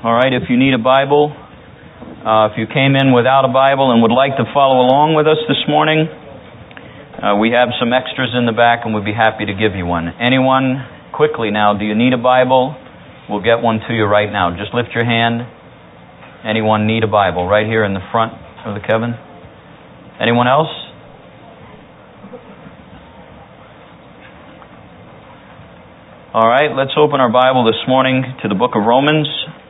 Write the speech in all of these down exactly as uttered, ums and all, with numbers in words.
All right, if you need a Bible, uh, if you came in without a Bible and would like to follow along with us this morning, uh, we have some extras in the back and we'd be happy to give you one. Anyone, quickly now, do you need a Bible? We'll get one to you right now. Just lift your hand. Anyone need a Bible? Right here in the front of the Kevin. Anyone else? All right, let's open our Bible this morning to the book of Romans.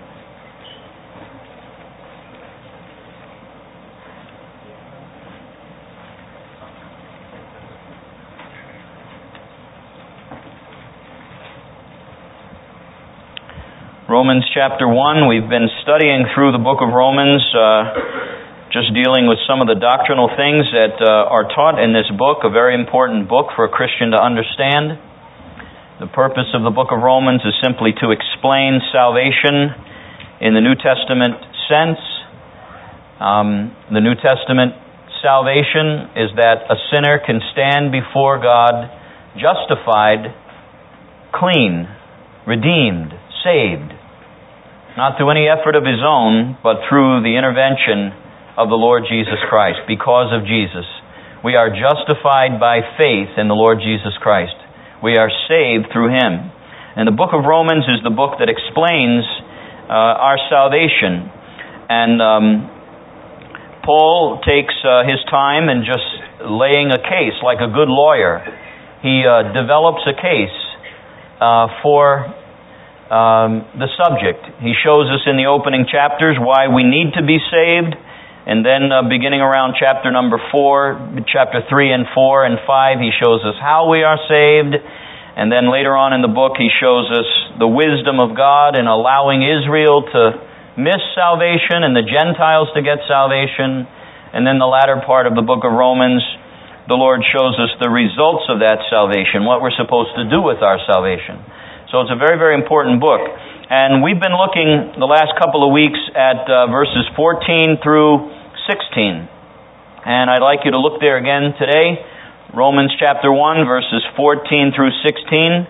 Romans chapter one, we've been studying through the book of Romans, uh, just dealing with some of the doctrinal things that uh, are taught in this book, a very important book for a Christian to understand. The purpose of the book of Romans is simply to explain salvation in the New Testament sense. Um, the New Testament salvation is that a sinner can stand before God justified, clean, redeemed, saved. Not through any effort of his own, but through the intervention of the Lord Jesus Christ. Because of Jesus, we are justified by faith in the Lord Jesus Christ. We are saved through Him. And the book of Romans is the book that explains uh, our salvation. And um, Paul takes uh, his time in just laying a case like a good lawyer. He uh, develops a case uh, for Um, the subject. He shows us in the opening chapters why we need to be saved, and then uh, beginning around chapter number four, chapter three and four and five, he shows us how we are saved, and then later on in the book he shows us the wisdom of God in allowing Israel to miss salvation and the Gentiles to get salvation, and then the latter part of the book of Romans, the Lord shows us the results of that salvation, what we're supposed to do with our salvation. So it's a very, very important book. And we've been looking the last couple of weeks at uh, verses fourteen through sixteen. And I'd like you to look there again today. Romans chapter one, verses fourteen through sixteen.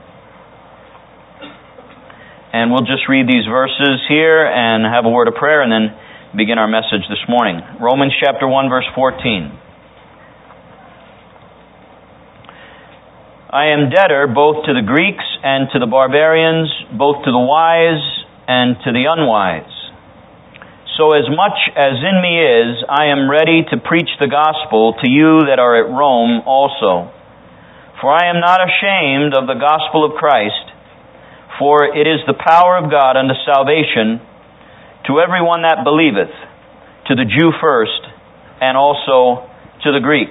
And we'll just read these verses here and have a word of prayer and then begin our message this morning. Romans chapter one, verse fourteen. I am debtor both to the Greeks and to the barbarians, both to the wise and to the unwise. So as much as in me is, I am ready to preach the gospel to you that are at Rome also. For I am not ashamed of the gospel of Christ, for it is the power of God unto salvation to everyone that believeth, to the Jew first, and also to the Greek.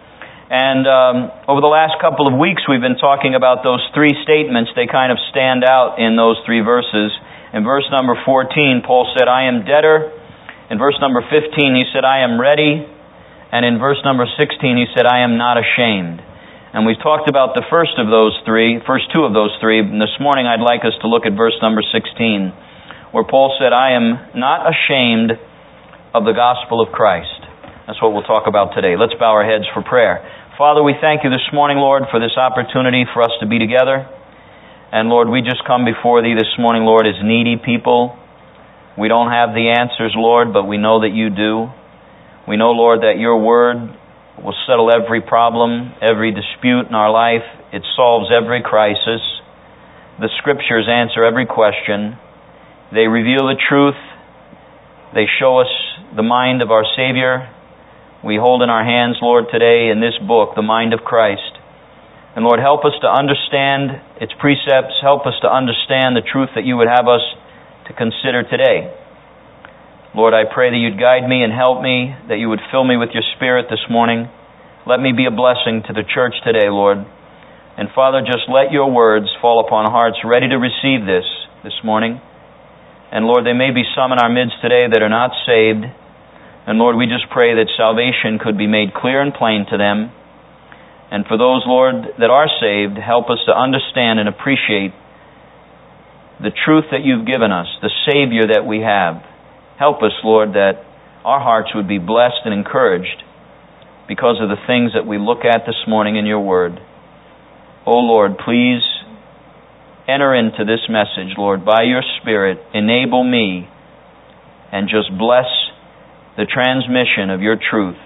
And um, over the last couple of weeks we've been talking about those three statements. They kind of stand out in those three verses. In verse number fourteen, Paul said, I am debtor. In verse number fifteen, he said, I am ready. And in verse number sixteen, he said, I am not ashamed. And we've talked about the first of those three, first two of those three. And this morning I'd like us to look at verse number sixteen, where Paul said, I am not ashamed of the gospel of Christ. That's what we'll talk about today. Let's bow our heads for prayer. Father, we thank you this morning, Lord, for this opportunity for us to be together. And Lord, we just come before Thee this morning, Lord, as needy people. We don't have the answers, Lord, but we know that You do. We know, Lord, that Your Word will settle every problem, every dispute in our life. It solves every crisis. The Scriptures answer every question. They reveal the truth. They show us the mind of our Savior. We hold in our hands, Lord, today in this book, the mind of Christ. And Lord, help us to understand its precepts. Help us to understand the truth that You would have us to consider today. Lord, I pray that You'd guide me and help me, that You would fill me with Your Spirit this morning. Let me be a blessing to the church today, Lord. And Father, just let Your words fall upon hearts ready to receive this this morning. And Lord, there may be some in our midst today that are not saved. And Lord, we just pray that salvation could be made clear and plain to them. And for those, Lord, that are saved, help us to understand and appreciate the truth that You've given us, the Savior that we have. Help us, Lord, that our hearts would be blessed and encouraged because of the things that we look at this morning in Your Word. Oh Lord, please enter into this message, Lord, by your Spirit. Enable me and just bless the transmission of your truth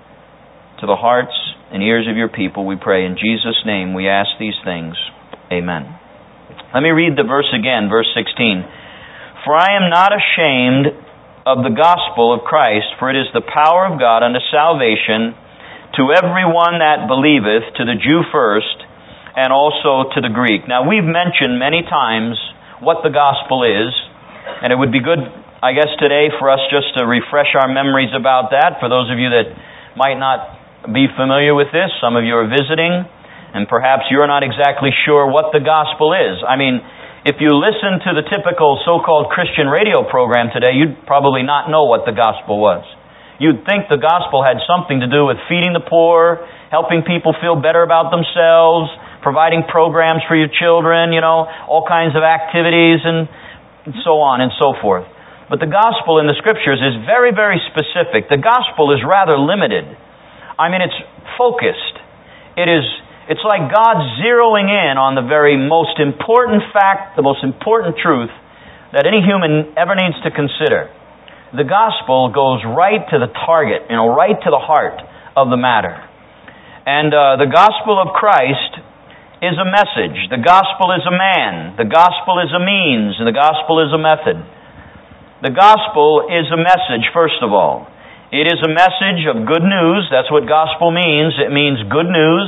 to the hearts and ears of your people, we pray. In Jesus' name we ask these things. Amen. Let me read the verse again, verse sixteen. For I am not ashamed of the gospel of Christ, for it is the power of God unto salvation to everyone that believeth, to the Jew first, and also to the Greek. Now, we've mentioned many times what the gospel is, and it would be good, I guess, today for us just to refresh our memories about that. For those of you that might not be familiar with this, some of you are visiting, and perhaps you're not exactly sure what the gospel is. I mean, if you listen to the typical so-called Christian radio program today, you'd probably not know what the gospel was. You'd think the gospel had something to do with feeding the poor, helping people feel better about themselves, providing programs for your children, you know, all kinds of activities and so on and so forth. But the gospel in the Scriptures is very, very specific. The gospel is rather limited. I mean, it's focused. It is... It's like God zeroing in on the very most important fact, the most important truth that any human ever needs to consider. The gospel goes right to the target, you know, right to the heart of the matter. And uh, the gospel of Christ is a message. The gospel is a man. The gospel is a means. And the gospel is a method. The gospel is a message, first of all. It is a message of good news. That's what gospel means. It means good news.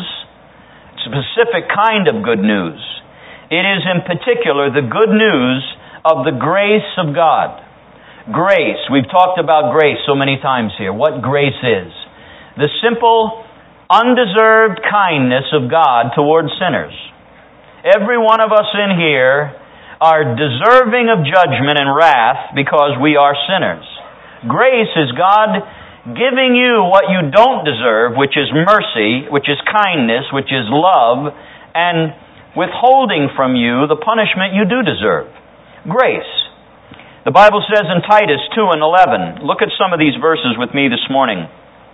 Specific kind of good news. It is in particular the good news of the grace of God. Grace. We've talked about grace so many times here. What grace is. The simple, undeserved kindness of God towards sinners. Every one of us in here are deserving of judgment and wrath because we are sinners. Grace is God giving you what you don't deserve, which is mercy, which is kindness, which is love, and withholding from you the punishment you do deserve. Grace. The Bible says in Titus two and eleven, look at some of these verses with me this morning.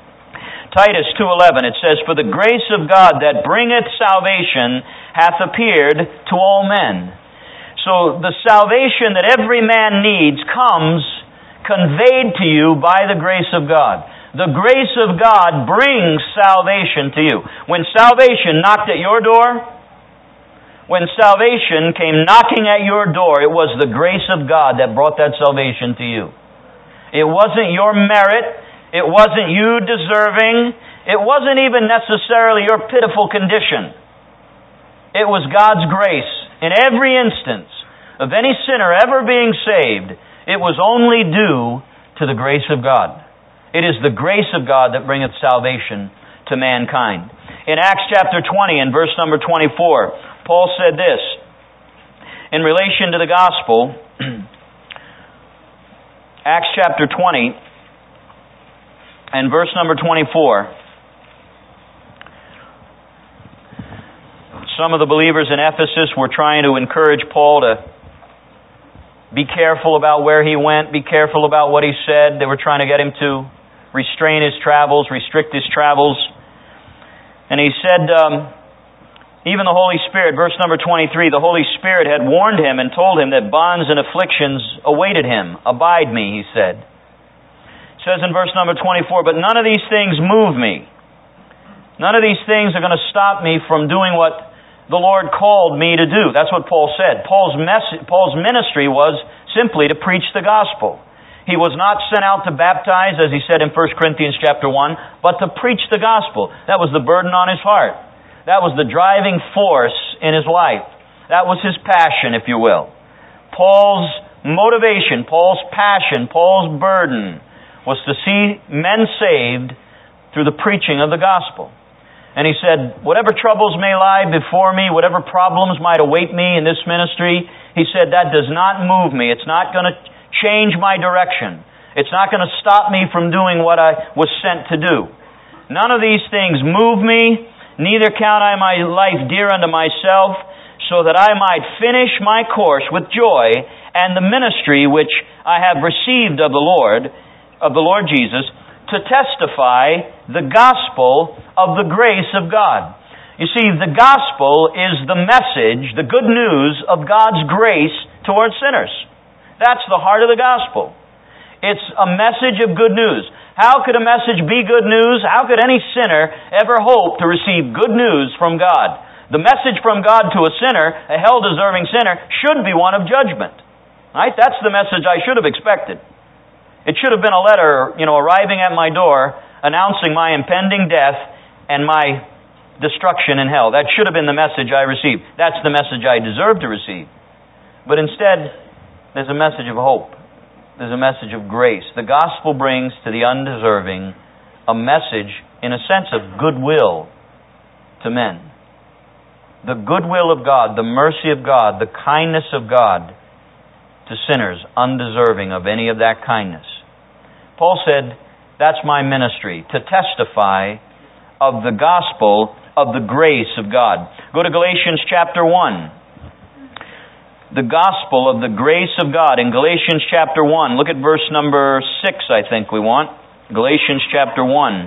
Titus two eleven, it says, For the grace of God that bringeth salvation hath appeared to all men. So the salvation that every man needs comes conveyed to you by the grace of God. The grace of God brings salvation to you. When salvation knocked at your door, when salvation came knocking at your door, it was the grace of God that brought that salvation to you. It wasn't your merit. It wasn't you deserving. It wasn't even necessarily your pitiful condition. It was God's grace. In every instance of any sinner ever being saved, it was only due to the grace of God. It is the grace of God that bringeth salvation to mankind. In Acts chapter twenty and verse number twenty-four, Paul said this, in relation to the gospel, Acts chapter twenty and verse number twenty-four, some of the believers in Ephesus were trying to encourage Paul to be careful about where he went. Be careful about what he said. They were trying to get him to restrain his travels, restrict his travels. And he said, um, even the Holy Spirit, verse number twenty-three, the Holy Spirit had warned him and told him that bonds and afflictions awaited him. Abide me, he said. It says in verse number twenty-four, but none of these things move me. None of these things are going to stop me from doing what the Lord called me to do. That's what Paul said. Paul's mess- Paul's ministry was simply to preach the gospel. He was not sent out to baptize, as he said in First Corinthians chapter one, but to preach the gospel. That was the burden on his heart. That was the driving force in his life. That was his passion, if you will. Paul's motivation, Paul's passion, Paul's burden was to see men saved through the preaching of the gospel. And he said, whatever troubles may lie before me, whatever problems might await me in this ministry, he said, that does not move me. It's not going to change my direction. It's not going to stop me from doing what I was sent to do. None of these things move me, neither count I my life dear unto myself, so that I might finish my course with joy and the ministry which I have received of the Lord, of the Lord Jesus, to testify the gospel of the grace of God. You see, the gospel is the message, the good news of God's grace towards sinners. That's the heart of the gospel. It's a message of good news. How could a message be good news? How could any sinner ever hope to receive good news from God? The message from God to a sinner, a hell-deserving sinner, should be one of judgment. Right? That's the message I should have expected. It should have been a letter, you know, arriving at my door, announcing my impending death and my destruction in hell. That should have been the message I received. That's the message I deserve to receive. But instead, there's a message of hope. There's a message of grace. The gospel brings to the undeserving a message, in a sense, of goodwill to men. The goodwill of God, the mercy of God, the kindness of God to sinners undeserving of any of that kindness. Paul said, that's my ministry, to testify of the gospel of the grace of God. Go to Galatians chapter one. The gospel of the grace of God in Galatians chapter one. Look at verse number six, I think we want. Galatians chapter one.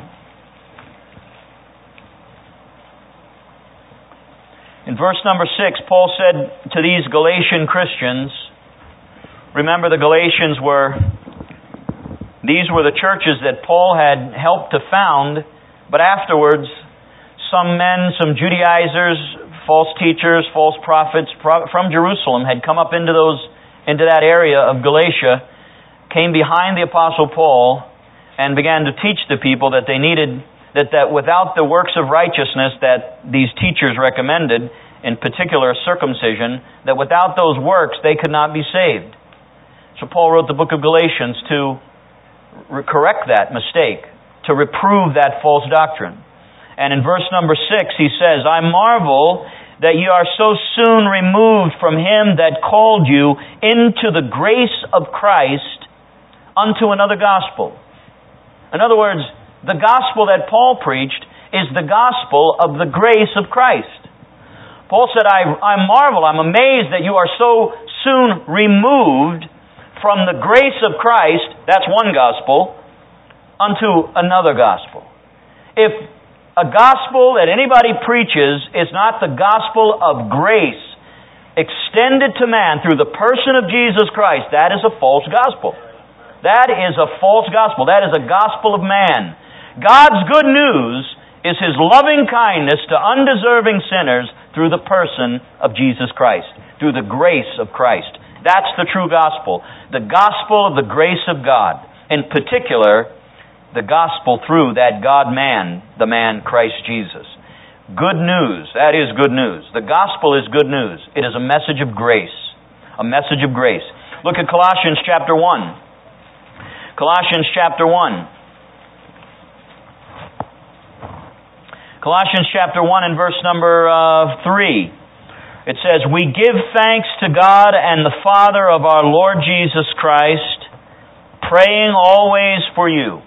In verse number six, Paul said to these Galatian Christians, remember the Galatians were, these were the churches that Paul had helped to found, but afterwards some men, some Judaizers, false teachers, false prophets from Jerusalem had come up into those, into that area of Galatia, came behind the Apostle Paul, and began to teach the people that they needed, that, that without the works of righteousness that these teachers recommended, in particular circumcision, that without those works they could not be saved. So Paul wrote the book of Galatians to correct that mistake, to reprove that false doctrine. And in verse number six, he says, I marvel that you are so soon removed from him that called you into the grace of Christ unto another gospel. In other words, the gospel that Paul preached is the gospel of the grace of Christ. Paul said, I, I marvel, I'm amazed that you are so soon removed from the grace of Christ, that's one gospel, unto another gospel. If a gospel that anybody preaches is not the gospel of grace extended to man through the person of Jesus Christ, that is a false gospel. That is a false gospel. That is a gospel of man. God's good news is His loving kindness to undeserving sinners through the person of Jesus Christ, through the grace of Christ. That's the true gospel. The gospel of the grace of God. In particular, the gospel through that God-man, the man Christ Jesus. Good news. That is good news. The gospel is good news. It is a message of grace. A message of grace. Look at Colossians chapter one. Colossians chapter one. Colossians chapter one and verse number uh, three. It says, we give thanks to God and the Father of our Lord Jesus Christ, praying always for you.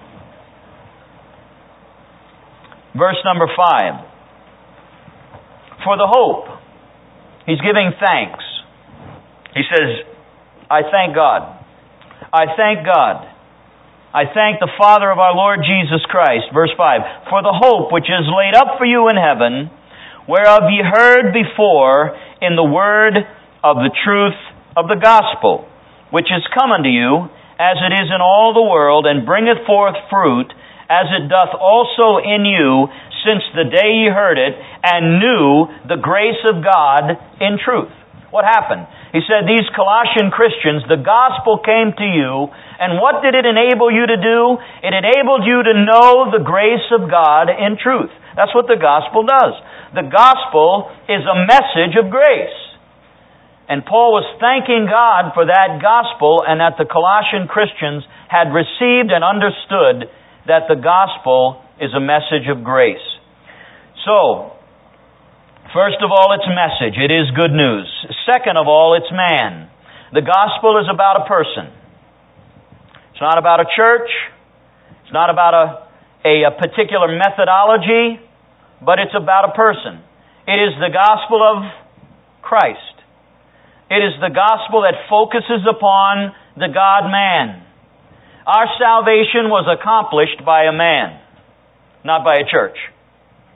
Verse number five. For the hope. He's giving thanks. He says, I thank God. I thank God. I thank the Father of our Lord Jesus Christ. Verse five. For the hope which is laid up for you in heaven, whereof ye heard before in the word of the truth of the gospel, which is come unto you, as it is in all the world, and bringeth forth fruit, as it doth also in you, since the day ye heard it, and knew the grace of God in truth. What happened? He said, these Colossian Christians, the gospel came to you, and what did it enable you to do? It enabled you to know the grace of God in truth. That's what the gospel does. The gospel is a message of grace. And Paul was thanking God for that gospel, and that the Colossian Christians had received and understood that the gospel is a message of grace. So, first of all, it's message. It is good news. Second of all, it's man. The gospel is about a person. It's not about a church. It's not about a, a, a particular methodology, but it's about a person. It is the gospel of Christ. It is the gospel that focuses upon the God-man. Our salvation was accomplished by a man, not by a church.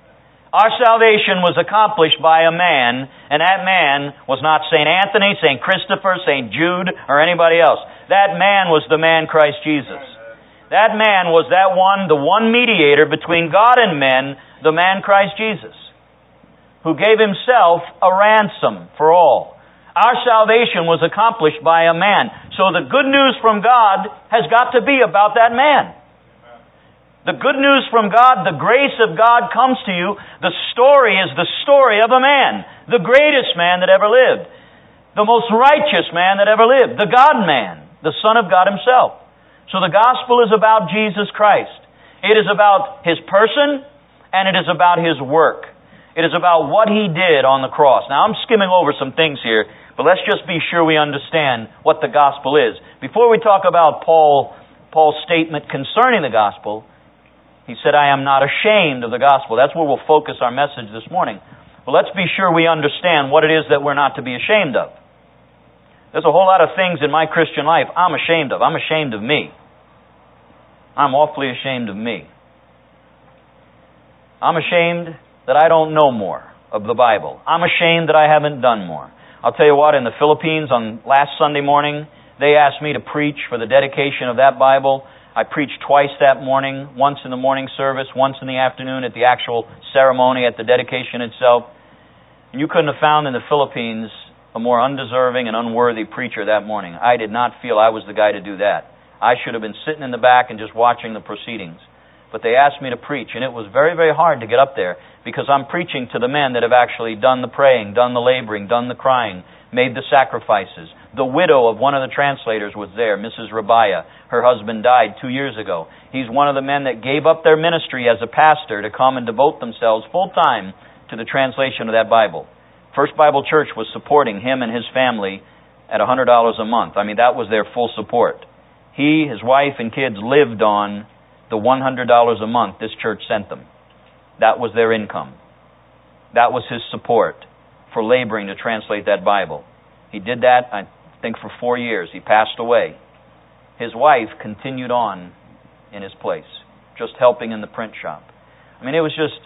Our salvation was accomplished by a man, and that man was not Saint Anthony, Saint Christopher, Saint Jude, or anybody else. That man was the man Christ Jesus. That man was that one, the one mediator between God and men, the man Christ Jesus, who gave himself a ransom for all. Our salvation was accomplished by a man. So the good news from God has got to be about that man. The good news from God, the grace of God comes to you. The story is the story of a man, the greatest man that ever lived, the most righteous man that ever lived, the God-man, the Son of God Himself. So the gospel is about Jesus Christ. It is about His person, and it is about His work. It is about what He did on the cross. Now, I'm skimming over some things here, but let's just be sure we understand what the gospel is. Before we talk about Paul, Paul's statement concerning the gospel, he said, I am not ashamed of the gospel. That's where we'll focus our message this morning. Well, let's be sure we understand what it is that we're not to be ashamed of. There's a whole lot of things in my Christian life I'm ashamed of. I'm ashamed of me. I'm awfully ashamed of me. I'm ashamed that I don't know more of the Bible. I'm ashamed that I haven't done more. I'll tell you what, in the Philippines on last Sunday morning, they asked me to preach for the dedication of that Bible. I preached twice that morning, once in the morning service, once in the afternoon at the actual ceremony, at the dedication itself. And you couldn't have found in the Philippines a more undeserving and unworthy preacher that morning. I did not feel I was the guy to do that. I should have been sitting in the back and just watching the proceedings. But they asked me to preach, and it was very, very hard to get up there because I'm preaching to the men that have actually done the praying, done the laboring, done the crying, made the sacrifices. The widow of one of the translators was there, Missus Rabaya. Her husband died two years ago. He's one of the men that gave up their ministry as a pastor to come and devote themselves full time to the translation of that Bible. First Bible Church was supporting him and his family at one hundred dollars a month. I mean, that was their full support. He, his wife, and kids lived on the one hundred dollars a month this church sent them. That was their income. That was his support for laboring to translate that Bible. He did that, I think, for four years. He passed away. His wife continued on in his place, just helping in the print shop. I mean, it was just...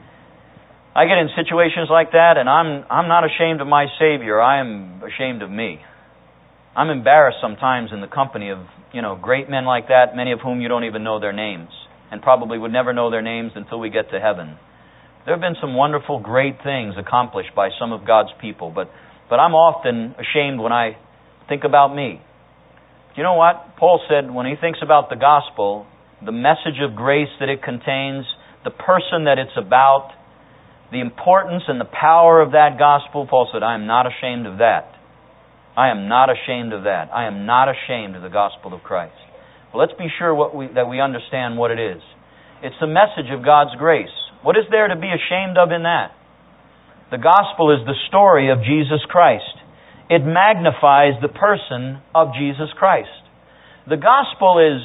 I get in situations like that, and I'm I'm not ashamed of my Savior. I am ashamed of me. I'm embarrassed sometimes in the company of, you know, great men like that, many of whom you don't even know their names, and probably would never know their names until we get to heaven. There have been some wonderful, great things accomplished by some of God's people, but, but I'm often ashamed when I think about me. You know what? Paul said when he thinks about the gospel, the message of grace that it contains, the person that it's about, the importance and the power of that gospel, Paul said, I am not ashamed of that. I am not ashamed of that. I am not ashamed of the gospel of Christ. Well, let's be sure what we, that we understand what it is. It's the message of God's grace. What is there to be ashamed of in that? The gospel is the story of Jesus Christ. It magnifies the person of Jesus Christ. The gospel is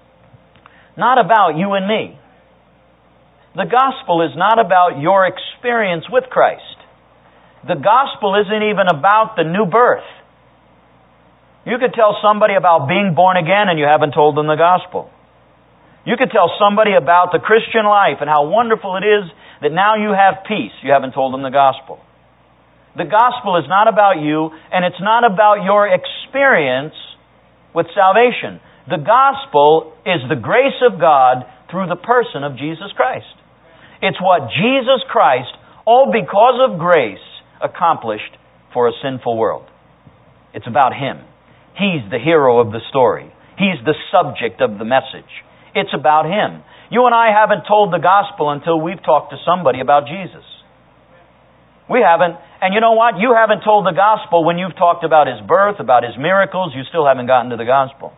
not about you and me. The gospel is not about your experience with Christ. The gospel isn't even about the new birth. You could tell somebody about being born again and you haven't told them the gospel. You could tell somebody about the Christian life and how wonderful it is that now you have peace. You haven't told them the gospel. The gospel is not about you, and it's not about your experience with salvation. The gospel is the grace of God through the person of Jesus Christ. It's what Jesus Christ, all because of grace, accomplished for a sinful world. It's about Him. He's the hero of the story. He's the subject of the message. It's about Him. You and I haven't told the gospel until we've talked to somebody about Jesus. We haven't. And you know what? You haven't told the gospel when you've talked about His birth, about His miracles. You still haven't gotten to the gospel.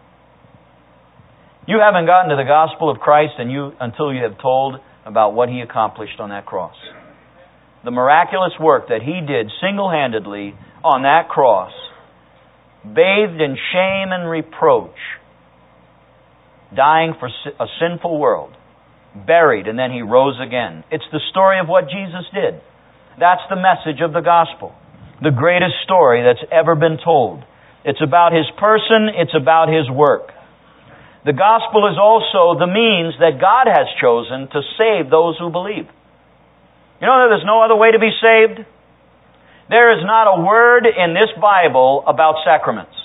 You haven't gotten to the gospel of Christ and you until you have told about what He accomplished on that cross. The miraculous work that He did single-handedly on that cross, bathed in shame and reproach, dying for a sinful world, buried, and then He rose again. It's the story of what Jesus did. That's the message of the gospel. The greatest story that's ever been told. It's about His person. It's about His work. The gospel is also the means that God has chosen to save those who believe. You know that there's no other way to be saved? There is not a word in this Bible about sacraments.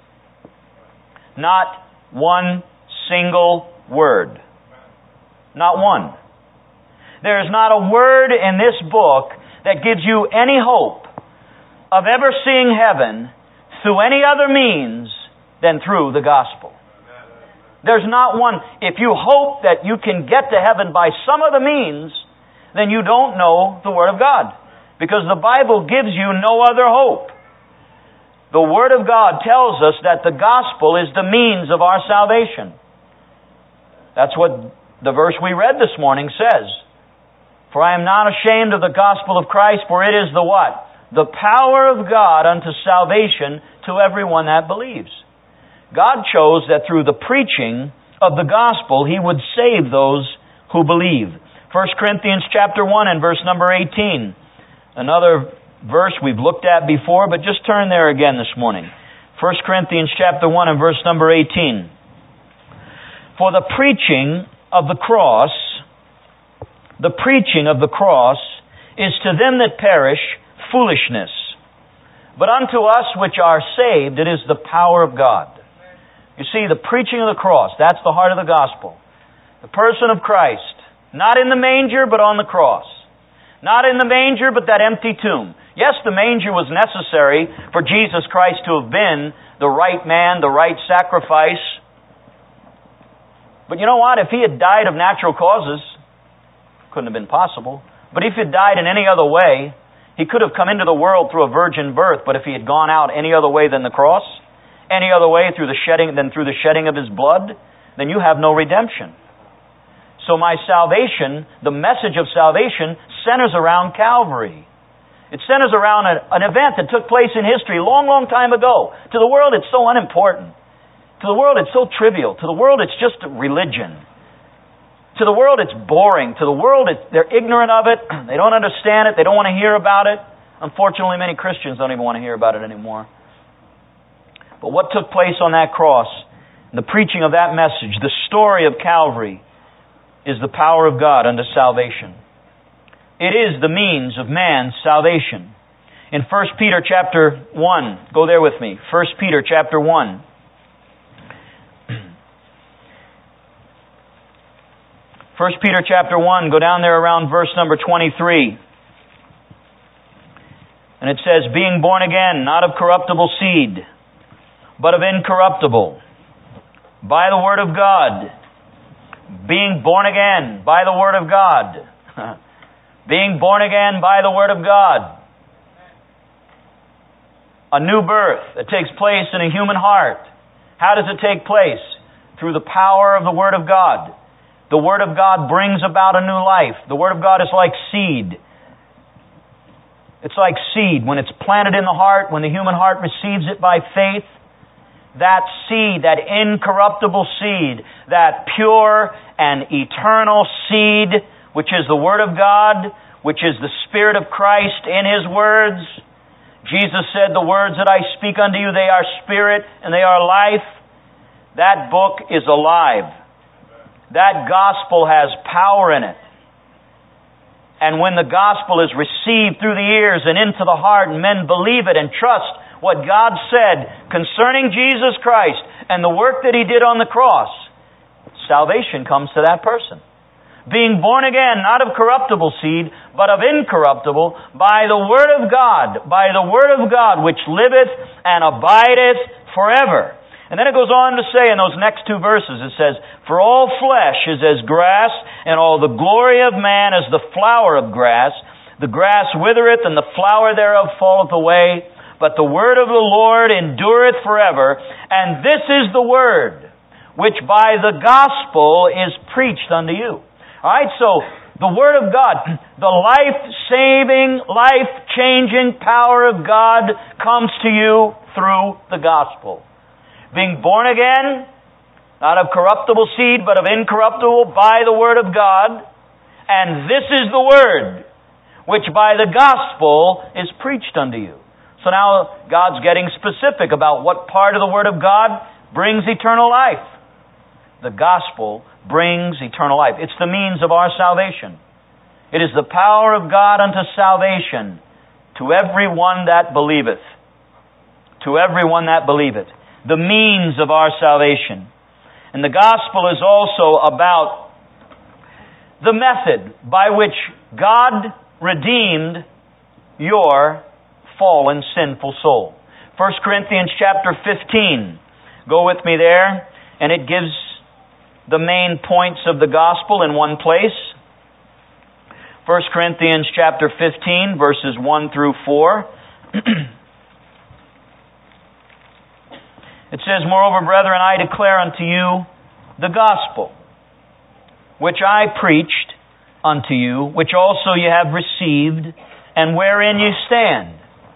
Not one single word. Not one. There is not a word in this book that gives you any hope of ever seeing heaven through any other means than through the gospel. There's not one. If you hope that you can get to heaven by some other means, then you don't know the Word of God. Because the Bible gives you no other hope. The Word of God tells us that the gospel is the means of our salvation. That's what the verse we read this morning says. For I am not ashamed of the gospel of Christ, for it is the what? The power of God unto salvation to everyone that believes. God chose that through the preaching of the gospel, He would save those who believe. First Corinthians chapter one and verse number eighteen. Another verse we've looked at before, but just turn there again this morning. First Corinthians chapter one and verse number eighteen. For the preaching of the cross, the preaching of the cross is to them that perish foolishness. But unto us which are saved, it is the power of God. You see, the preaching of the cross, that's the heart of the gospel. The person of Christ, not in the manger, but on the cross. Not in the manger, but that empty tomb. Yes, the manger was necessary for Jesus Christ to have been the right man, the right sacrifice. But you know what? If He had died of natural causes, couldn't have been possible. But if He had died in any other way, He could have come into the world through a virgin birth. But if He had gone out any other way than the cross, any other way through the shedding than through the shedding of His blood, then you have no redemption. So my salvation, the message of salvation, centers around Calvary. It centers around a, an event that took place in history a long, long time ago. To the world, it's so unimportant. To the world, it's so trivial. To the world, it's just religion. To the world, it's boring. To the world, it's, they're ignorant of it. They don't understand it. They don't want to hear about it. Unfortunately, many Christians don't even want to hear about it anymore. But what took place on that cross, the preaching of that message, the story of Calvary, is the power of God unto salvation. It is the means of man's salvation. In First Peter chapter one, go there with me. First Peter chapter one. First Peter chapter one, go down there around verse number twenty-three. And it says, being born again, not of corruptible seed, but of incorruptible, by the word of God. Being born again by the word of God. Being born again by the word of God. A new birth that takes place in a human heart. How does it take place? Through the power of the word of God. The word of God brings about a new life. The word of God is like seed. It's like seed. When it's planted in the heart, when the human heart receives it by faith, that seed, that incorruptible seed, that pure and eternal seed, which is the Word of God, which is the Spirit of Christ in His words. Jesus said, the words that I speak unto you, they are spirit and they are life. That book is alive. That gospel has power in it. And when the gospel is received through the ears and into the heart, and men believe it and trust what God said concerning Jesus Christ and the work that He did on the cross, salvation comes to that person. Being born again, not of corruptible seed, but of incorruptible, by the Word of God, by the Word of God, which liveth and abideth forever. And then it goes on to say in those next two verses, it says, for all flesh is as grass, and all the glory of man as the flower of grass. The grass withereth, and the flower thereof falleth away, but the word of the Lord endureth forever. And this is the word which by the gospel is preached unto you. Alright, so the Word of God, the life-saving, life-changing power of God comes to you through the gospel. Being born again, not of corruptible seed, but of incorruptible, by the Word of God. And this is the Word which by the gospel is preached unto you. So now God's getting specific about what part of the Word of God brings eternal life. The gospel brings eternal life. It's the means of our salvation. It is the power of God unto salvation to every one that believeth. To every one that believeth. The means of our salvation. And the gospel is also about the method by which God redeemed your fallen, sinful soul. First Corinthians chapter fifteen. Go with me there, and it gives the main points of the gospel in one place. First Corinthians chapter fifteen, verses one through four. It says, Moreover, brethren, I declare unto you the gospel, which I preached unto you, which also you have received, and wherein you stand,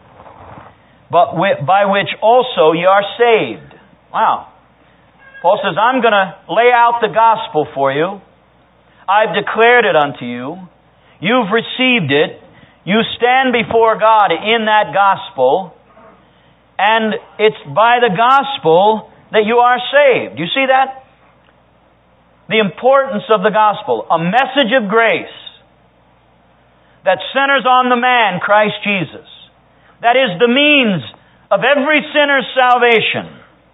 but by which also you are saved. Wow. Paul says, I'm going to lay out the gospel for you. I've declared it unto you. You've received it. You stand before God in that gospel. And it's by the gospel that you are saved. You see that? The importance of the gospel. A message of grace that centers on the man, Christ Jesus. That is the means of every sinner's salvation.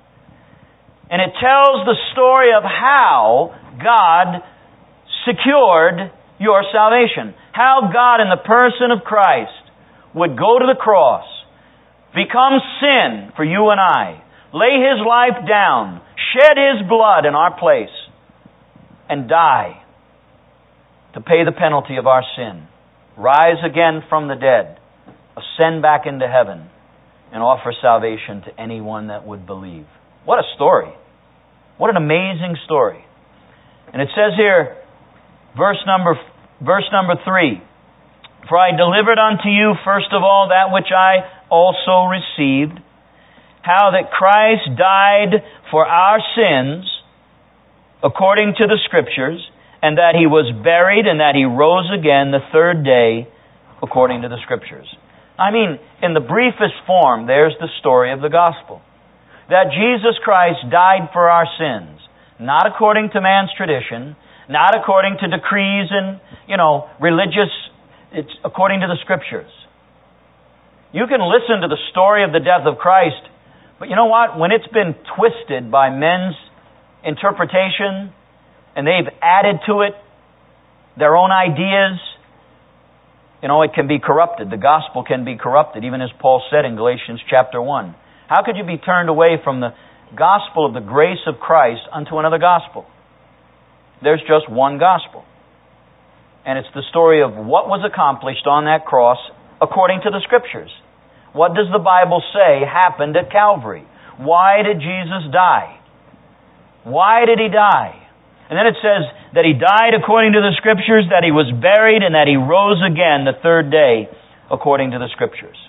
And it tells the story of how God secured your salvation. How God, in the person of Christ, would go to the cross, become sin for you and I, lay His life down, shed His blood in our place, and die to pay the penalty of our sin, rise again from the dead, ascend back into heaven, and offer salvation to anyone that would believe. What a story. What an amazing story. And it says here, verse number, verse number three, For I delivered unto you first of all that which I also received, how that Christ died for our sins according to the Scriptures, and that He was buried, and that He rose again the third day according to the Scriptures. I mean, in the briefest form, there's the story of the gospel. That Jesus Christ died for our sins, not according to man's tradition, not according to decrees and, you know, religious, it's according to the Scriptures. You can listen to the story of the death of Christ, but you know what? When it's been twisted by men's interpretation, and they've added to it their own ideas, you know, it can be corrupted. The gospel can be corrupted, even as Paul said in Galatians chapter one. How could you be turned away from the gospel of the grace of Christ unto another gospel? There's just one gospel. And it's the story of what was accomplished on that cross according to the Scriptures. What does the Bible say happened at Calvary? Why did Jesus die? Why did He die? And then it says that He died according to the Scriptures, that He was buried, and that He rose again the third day according to the Scriptures.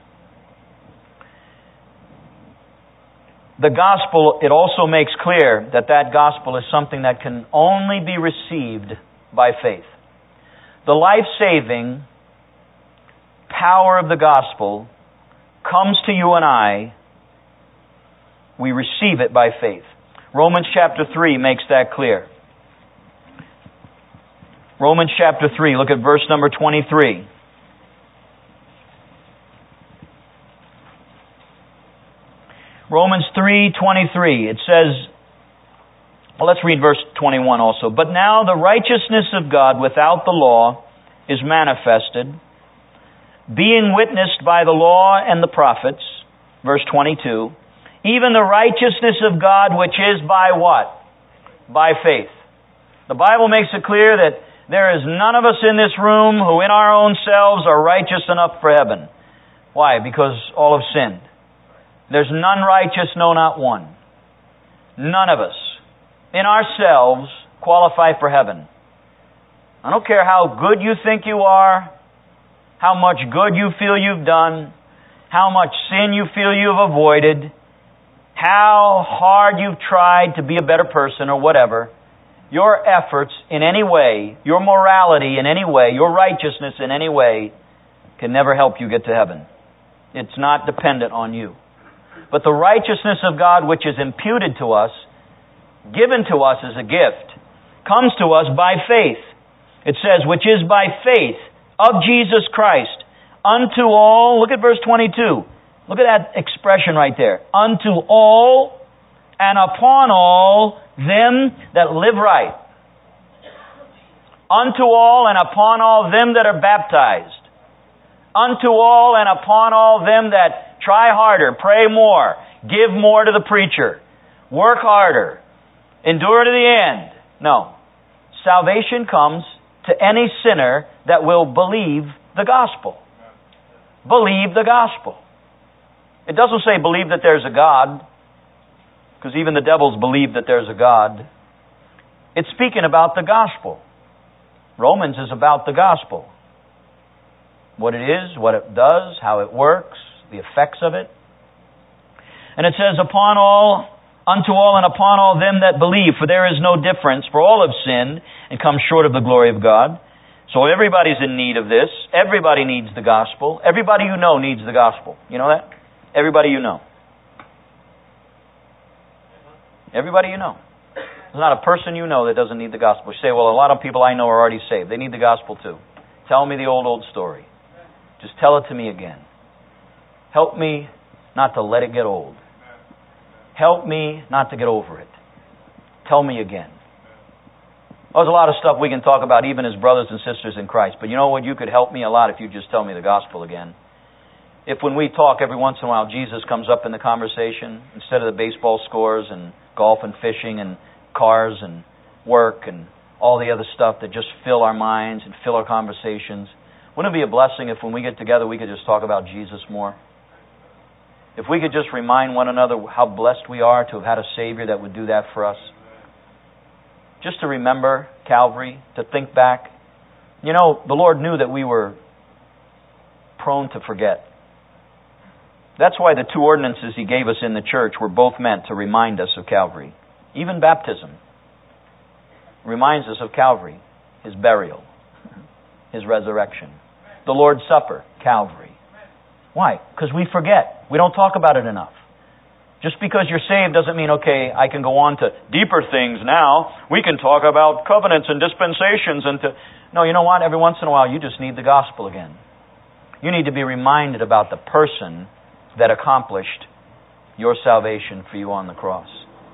The gospel, it also makes clear that that gospel is something that can only be received by faith. The life-saving power of the gospel comes to you and I. We receive it by faith. Romans chapter three makes that clear. Romans chapter three, look at verse number twenty-three. Romans three twenty-three, it says, well, let's read verse twenty-one also. But now the righteousness of God without the law is manifested, being witnessed by the law and the prophets, verse twenty-two, even the righteousness of God which is by what? By faith. The Bible makes it clear that there is none of us in this room who in our own selves are righteous enough for heaven. Why? Because all have sinned. There's none righteous, no, not one. None of us in ourselves qualify for heaven. I don't care how good you think you are, how much good you feel you've done, how much sin you feel you've avoided, how hard you've tried to be a better person or whatever. Your efforts in any way, your morality in any way, your righteousness in any way can never help you get to heaven. It's not dependent on you. But the righteousness of God which is imputed to us, given to us as a gift, comes to us by faith. It says, which is by faith of Jesus Christ, unto all, look at verse twenty-two. Look at that expression right there. Unto all and upon all them that live right. Unto all and upon all them that are baptized. Unto all and upon all them that try harder, pray more, give more to the preacher, work harder, endure to the end. No. Salvation comes to any sinner that will believe the gospel. Believe the gospel. It doesn't say believe that there's a God, because even the devils believe that there's a God. It's speaking about the gospel. Romans is about the gospel. What it is, what it does, how it works, the effects of it. And it says, upon all, unto all and upon all them that believe, for there is no difference, for all have sinned and come short of the glory of God. So everybody's in need of this. Everybody needs the gospel. Everybody you know needs the gospel. You know that? Everybody you know. Everybody you know. There's not a person you know that doesn't need the gospel. You say, well, a lot of people I know are already saved. They need the gospel too. Tell me the old, old story. Just tell it to me again. Help me not to let it get old. Help me not to get over it. Tell me again. There's a lot of stuff we can talk about even as brothers and sisters in Christ. But you know what? You could help me a lot if you just tell me the gospel again. If when we talk every once in a while Jesus comes up in the conversation instead of the baseball scores and golf and fishing and cars and work and all the other stuff that just fill our minds and fill our conversations, wouldn't it be a blessing if when we get together we could just talk about Jesus more? If we could just remind one another how blessed we are to have had a Savior that would do that for us. Just to remember Calvary, to think back. You know, the Lord knew that we were prone to forget. That's why the two ordinances He gave us in the church were both meant to remind us of Calvary. Even baptism reminds us of Calvary, His burial, His resurrection. The Lord's Supper, Calvary. Why? Because we forget. We don't talk about it enough. Just because you're saved doesn't mean, okay, I can go on to deeper things now. We can talk about covenants and dispensations and to... No, you know what? Every once in a while you just need the gospel again. You need to be reminded about the person that accomplished your salvation for you on the cross.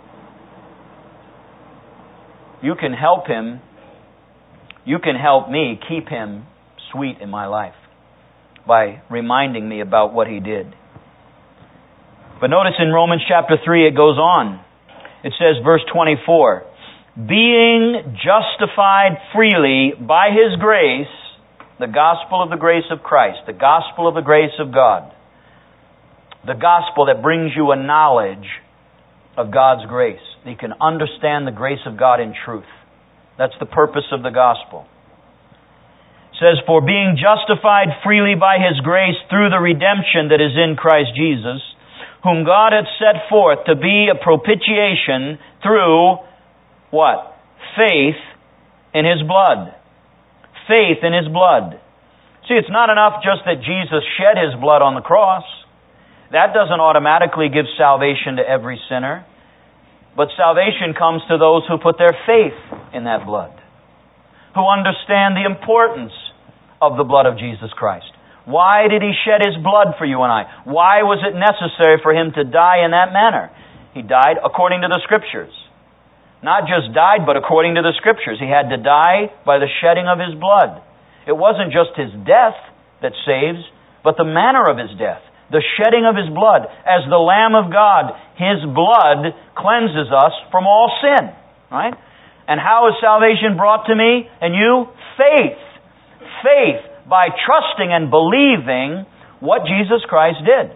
You can help him. You can help me keep him sweet in my life by reminding me about what he did. But notice in Romans chapter three it goes on. It says, verse twenty-four, being justified freely by His grace, the gospel of the grace of Christ, the gospel of the grace of God, the gospel that brings you a knowledge of God's grace, that you can understand the grace of God in truth. That's the purpose of the gospel. It says, for being justified freely by His grace through the redemption that is in Christ Jesus, whom God hath set forth to be a propitiation through, what? Faith in His blood. Faith in His blood. See, it's not enough just that Jesus shed His blood on the cross. That doesn't automatically give salvation to every sinner. But salvation comes to those who put their faith in that blood, who understand the importance of the blood of Jesus Christ. Why did He shed His blood for you and I? Why was it necessary for Him to die in that manner? He died according to the Scriptures. Not just died, but according to the Scriptures. He had to die by the shedding of His blood. It wasn't just His death that saves, but the manner of His death. The shedding of His blood. As the Lamb of God, His blood cleanses us from all sin. Right? And how is salvation brought to me and you? Faith. Faith. By trusting and believing what Jesus Christ did.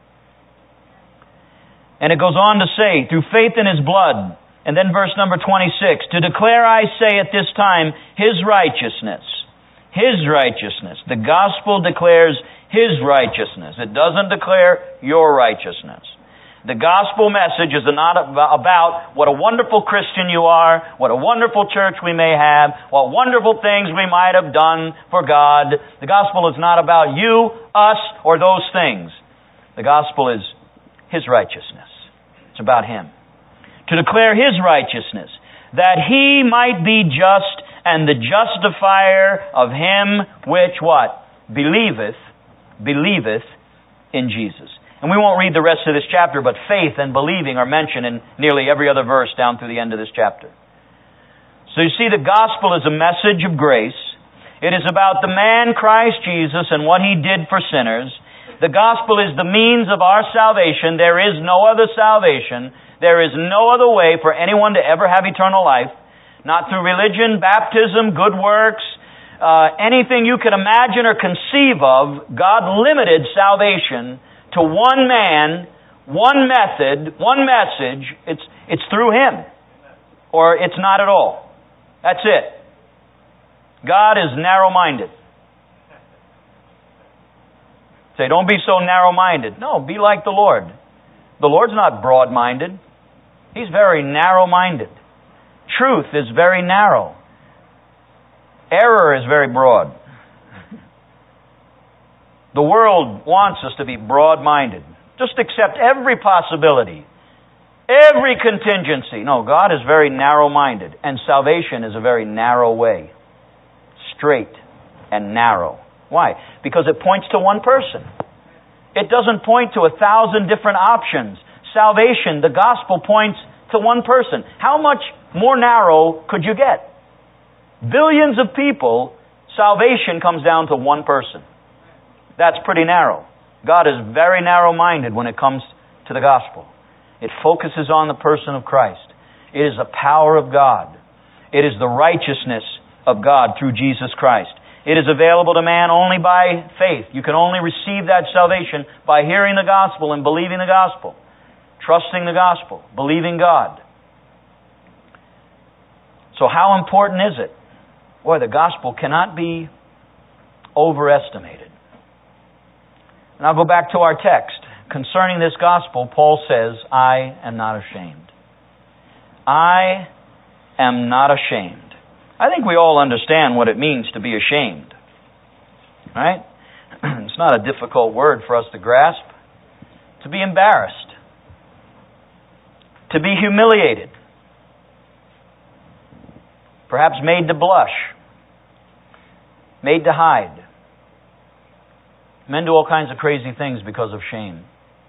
And it goes on to say, through faith in His blood. And then verse number twenty-six, to declare, I say at this time, His righteousness. His righteousness. The gospel declares His righteousness. It doesn't declare your righteousness. The gospel message is not about what a wonderful Christian you are, what a wonderful church we may have, what wonderful things we might have done for God. The gospel is not about you, us, or those things. The gospel is His righteousness. It's about Him. To declare His righteousness, that He might be just and the justifier of him which what? Believeth, believeth in Jesus. And we won't read the rest of this chapter, but faith and believing are mentioned in nearly every other verse down through the end of this chapter. So you see, the gospel is a message of grace. It is about the man Christ Jesus and what He did for sinners. The gospel is the means of our salvation. There is no other salvation. There is no other way for anyone to ever have eternal life. Not through religion, baptism, good works, uh, anything you can imagine or conceive of. God limited salvation to one man, one method, one message. It's, it's through Him. Or it's not at all. That's it. God is narrow-minded. Say, don't be so narrow-minded. No, be like the Lord. The Lord's not broad-minded. He's very narrow-minded. Truth is very narrow. Error is very broad. The world wants us to be broad-minded. Just accept every possibility, every contingency. No, God is very narrow-minded, and salvation is a very narrow way. Straight and narrow. Why? Because it points to one person. It doesn't point to a thousand different options. Salvation, the gospel, points to one person. How much more narrow could you get? Billions of people, salvation comes down to one person. That's pretty narrow. God is very narrow-minded when it comes to the gospel. It focuses on the person of Christ. It is the power of God. It is the righteousness of God through Jesus Christ. It is available to man only by faith. You can only receive that salvation by hearing the gospel and believing the gospel, trusting the gospel, believing God. So how important is it? Boy, the gospel cannot be overestimated. And I'll go back to our text. Concerning this gospel, Paul says, I am not ashamed. I am not ashamed. I think we all understand what it means to be ashamed. Right? It's not a difficult word for us to grasp. To be embarrassed. To be humiliated. Perhaps made to blush. Made to hide. Men do all kinds of crazy things because of shame.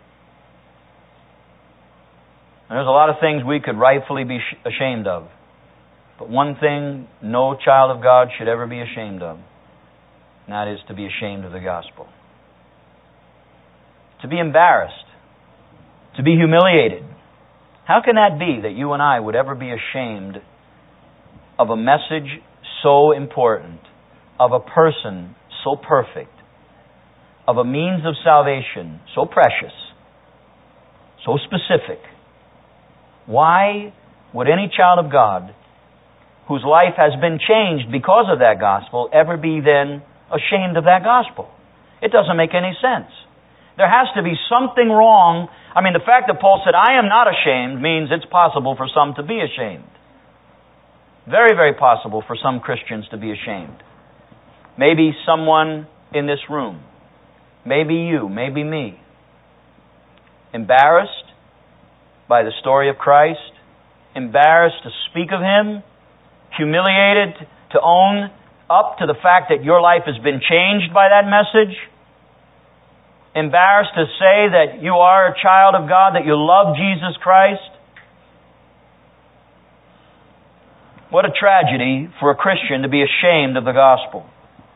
And there's a lot of things we could rightfully be ashamed of. But one thing no child of God should ever be ashamed of, and that is to be ashamed of the gospel. To be embarrassed. To be humiliated. How can that be that you and I would ever be ashamed of a message so important, of a person so perfect, of a means of salvation so precious, so specific? Why would any child of God whose life has been changed because of that gospel ever be then ashamed of that gospel? It doesn't make any sense. There has to be something wrong. I mean, the fact that Paul said, I am not ashamed, means it's possible for some to be ashamed. Very, very possible for some Christians to be ashamed. Maybe someone in this room. Maybe you. Maybe me. Embarrassed by the story of Christ. Embarrassed to speak of Him. Humiliated to own up to the fact that your life has been changed by that message. Embarrassed to say that you are a child of God, that you love Jesus Christ. What a tragedy for a Christian to be ashamed of the gospel.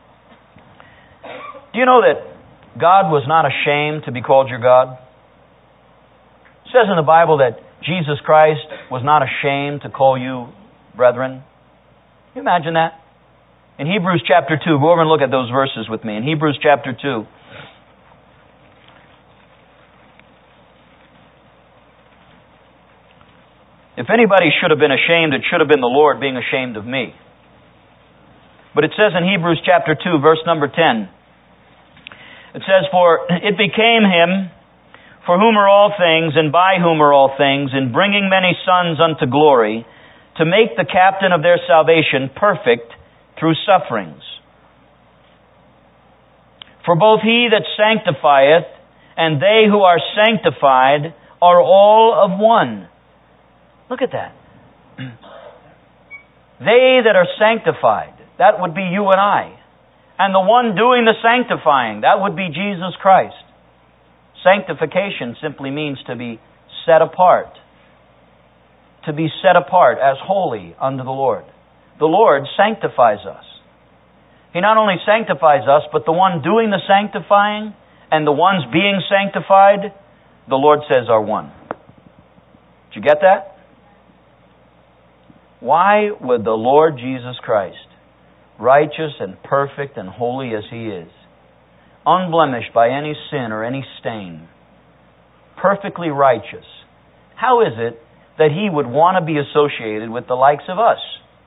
Do you know that God was not ashamed to be called your God? It says in the Bible that Jesus Christ was not ashamed to call you brethren. Can you imagine that? In Hebrews chapter two, go over and look at those verses with me. In Hebrews chapter two. If anybody should have been ashamed, it should have been the Lord being ashamed of me. But it says in Hebrews chapter two, verse number ten, it says, For it became Him, for whom are all things, and by whom are all things, in bringing many sons unto glory, to make the captain of their salvation perfect through sufferings. For both He that sanctifieth and they who are sanctified are all of one. Look at that. They that are sanctified, that would be you and I. And the one doing the sanctifying, that would be Jesus Christ. Sanctification simply means to be set apart. To be set apart as holy unto the Lord. The Lord sanctifies us. He not only sanctifies us, but the one doing the sanctifying and the ones being sanctified, the Lord says are one. Did you get that? Why would the Lord Jesus Christ, righteous and perfect and holy as He is, unblemished by any sin or any stain, perfectly righteous, how is it that He would want to be associated with the likes of us?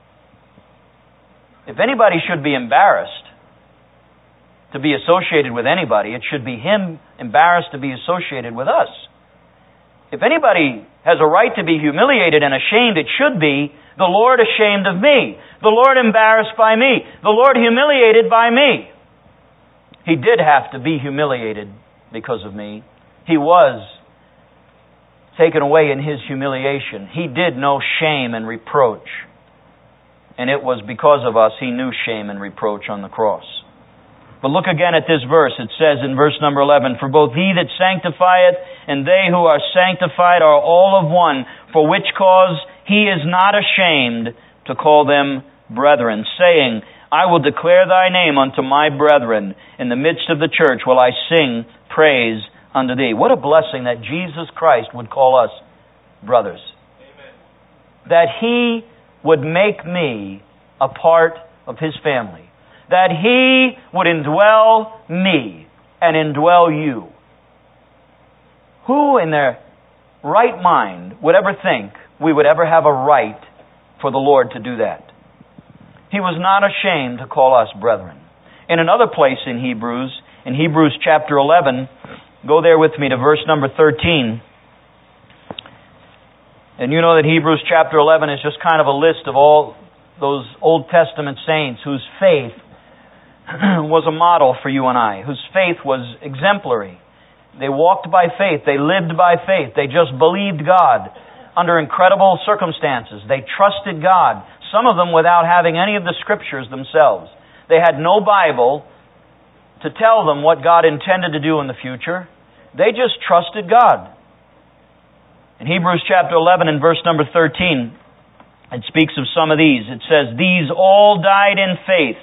If anybody should be embarrassed to be associated with anybody, it should be Him embarrassed to be associated with us. If anybody has a right to be humiliated and ashamed, it should be the Lord ashamed of me, the Lord embarrassed by me, the Lord humiliated by me. He did have to be humiliated because of me. He was taken away in His humiliation. He did know shame and reproach. And it was because of us He knew shame and reproach on the cross. But look again at this verse. It says in verse number eleven, "For both He that sanctifieth and they who are sanctified are all of one, for which cause He is not ashamed to call them brethren, saying, I will declare Thy name unto my brethren. In the midst of the church will I sing praise unto Thee." What a blessing that Jesus Christ would call us brothers. Amen. That He would make me a part of His family. That He would indwell me and indwell you. Who in their right mind would ever think we would ever have a right for the Lord to do that? He was not ashamed to call us brethren. In another place in Hebrews, in Hebrews chapter eleven, go there with me to verse number thirteen. And you know that Hebrews chapter eleven is just kind of a list of all those Old Testament saints whose faith was a model for you and I, whose faith was exemplary. They walked by faith. They lived by faith. They just believed God under incredible circumstances. They trusted God, some of them without having any of the Scriptures themselves. They had no Bible to tell them what God intended to do in the future. They just trusted God. In Hebrews chapter eleven and verse number thirteen, it speaks of some of these. It says, "These all died in faith,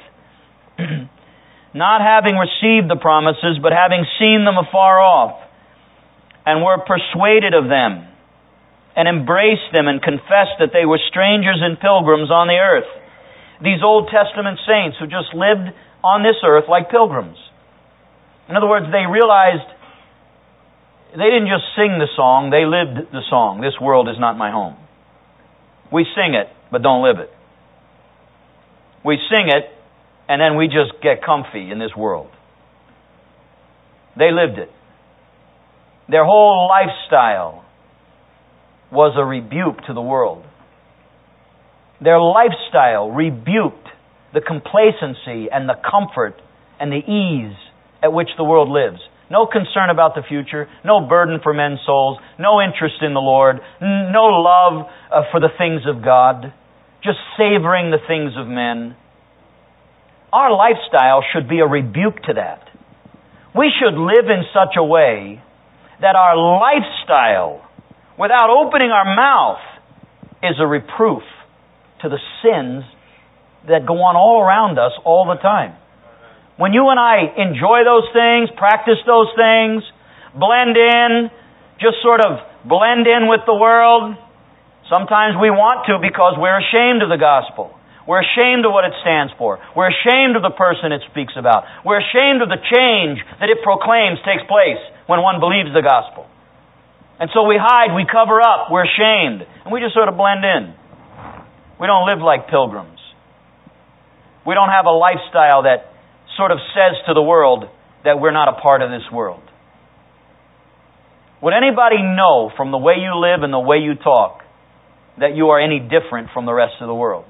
not having received the promises, but having seen them afar off, and were persuaded of them, and embraced them, and confessed that they were strangers and pilgrims on the earth." These Old Testament saints who just lived on this earth like pilgrims. In other words, they realized they didn't just sing the song, they lived the song. This world is not my home. We sing it, but don't live it. We sing it, and then we just get comfy in this world. They lived it. Their whole lifestyle was a rebuke to the world. Their lifestyle rebuked the complacency and the comfort and the ease at which the world lives. No concern about the future, no burden for men's souls, no interest in the Lord, no love uh, for the things of God, just savoring the things of men. Our lifestyle should be a rebuke to that. We should live in such a way that our lifestyle, without opening our mouth, is a reproof to the sins that go on all around us all the time. When you and I enjoy those things, practice those things, blend in, just sort of blend in with the world, sometimes we want to because we're ashamed of the gospel. We're ashamed of what it stands for. We're ashamed of the person it speaks about. We're ashamed of the change that it proclaims takes place when one believes the gospel. And so we hide, we cover up, we're ashamed, and we just sort of blend in. We don't live like pilgrims. We don't have a lifestyle that sort of says to the world that we're not a part of this world. Would anybody know from the way you live and the way you talk that you are any different from the rest of the world?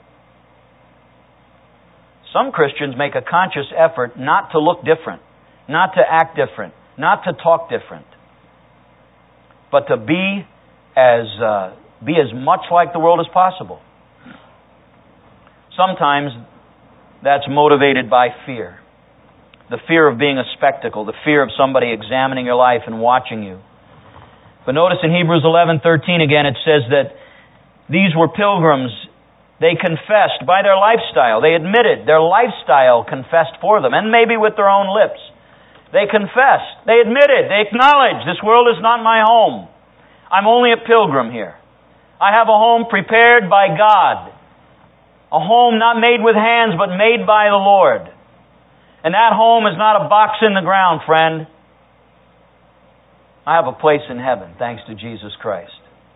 Some Christians make a conscious effort not to look different, not to act different, not to talk different, but to be as uh, be as much like the world as possible. sometimes that's motivated by fear. The fear of being a spectacle, the fear of somebody examining your life and watching you. But notice in Hebrews eleven thirteen again, it says that these were pilgrims. They confessed by their lifestyle. They admitted their lifestyle confessed for them, and maybe with their own lips. They confessed. They admitted. They acknowledged, this world is not my home. I'm only a pilgrim here. I have a home prepared by God. A home not made with hands, but made by the Lord. And that home is not a box in the ground, friend. I have a place in heaven, thanks to Jesus Christ.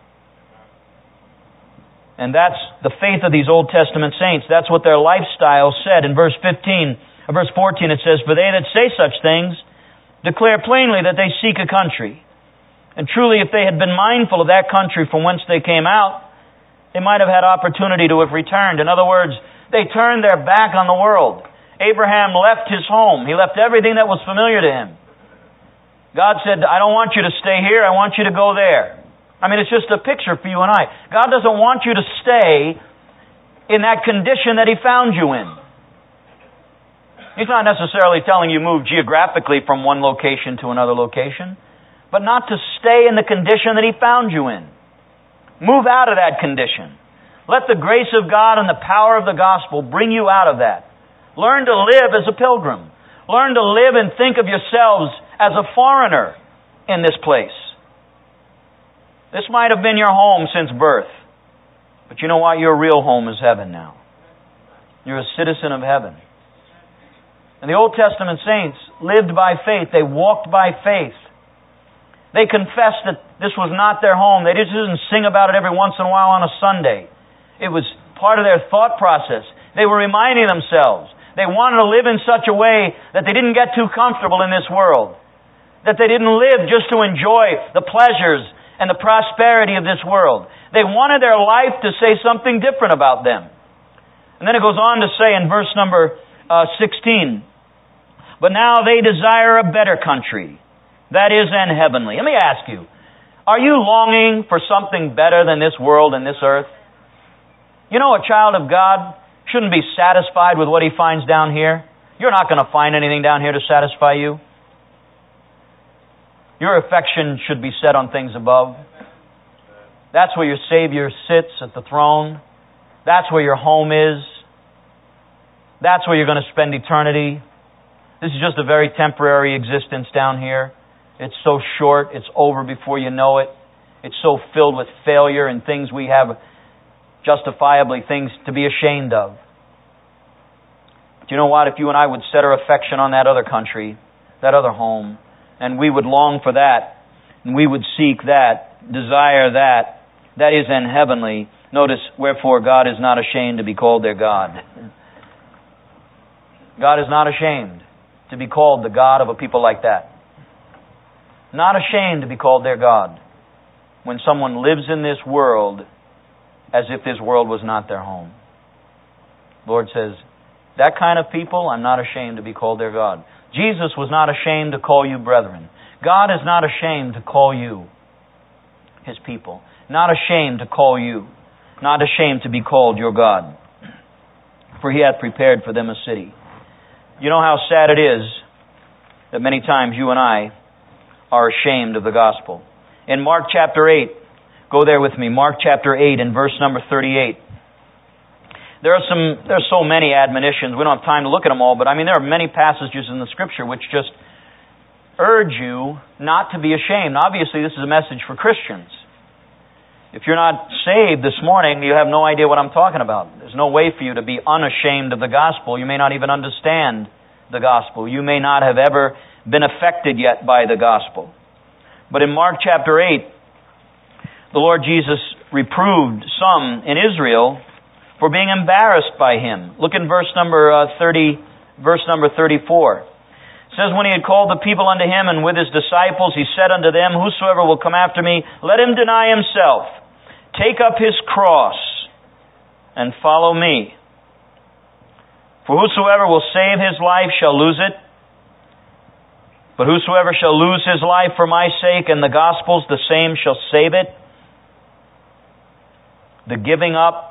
And that's the faith of these Old Testament saints. That's what their lifestyle said. In verse fifteen, or verse fourteen, it says, "For they that say such things declare plainly that they seek a country. And truly, if they had been mindful of that country from whence they came out, they might have had opportunity to have returned." In other words, they turned their back on the world. Abraham left his home. He left everything that was familiar to him. God said, "I don't want you to stay here. I want you to go there." I mean, it's just a picture for you and I. God doesn't want you to stay in that condition that He found you in. He's not necessarily telling you move geographically from one location to another location, but not to stay in the condition that He found you in. Move out of that condition. Let the grace of God and the power of the gospel bring you out of that. Learn to live as a pilgrim. Learn to live and think of yourselves as a foreigner in this place. This might have been your home since birth, but you know what? Your real home is heaven now. You're a citizen of heaven. And the Old Testament saints lived by faith. They walked by faith. They confessed that this was not their home. They just didn't sing about it every once in a while on a Sunday. It was part of their thought process. They were reminding themselves. They wanted to live in such a way that they didn't get too comfortable in this world. That they didn't live just to enjoy the pleasures and the prosperity of this world. They wanted their life to say something different about them. And then it goes on to say in verse number uh, sixteen, "But now they desire a better country, that is, an heavenly." Let me ask you, are you longing for something better than this world and this earth? You know, a child of God shouldn't be satisfied with what he finds down here. You're not going to find anything down here to satisfy you. Your affection should be set on things above. That's where your Savior sits at the throne. That's where your home is. That's where you're going to spend eternity. This is just a very temporary existence down here. It's so short. It's over before you know it. It's so filled with failure and things we have justifiably things to be ashamed of. But you know what? If you and I would set our affection on that other country, that other home, and we would long for that, and we would seek that, desire that, that is an heavenly. Notice, "Wherefore God is not ashamed to be called their God." God is not ashamed to be called the God of a people like that. Not ashamed to be called their God when someone lives in this world as if this world was not their home. The Lord says, that kind of people, I'm not ashamed to be called their God. Jesus was not ashamed to call you brethren. God is not ashamed to call you His people. Not ashamed to call you. Not ashamed to be called your God. For He hath prepared for them a city. You know how sad it is that many times you and I are ashamed of the gospel. In Mark chapter eight, go there with me, Mark chapter eight and verse number thirty-eight. There are some, there are so many admonitions. We don't have time to look at them all, but I mean there are many passages in the Scripture which just urge you not to be ashamed. Obviously, this is a message for Christians. If you're not saved this morning, you have no idea what I'm talking about. There's no way for you to be unashamed of the gospel. You may not even understand the gospel. You may not have ever been affected yet by the gospel. But in Mark chapter eight, the Lord Jesus reproved some in Israel for being embarrassed by Him. Look in verse number uh, thirty, verse number thirty-four. It says, "When He had called the people unto Him, and with His disciples, He said unto them, Whosoever will come after me, let him deny himself, take up his cross, and follow me. For whosoever will save his life shall lose it. But whosoever shall lose his life for my sake and the gospel's, the same shall save it." The giving up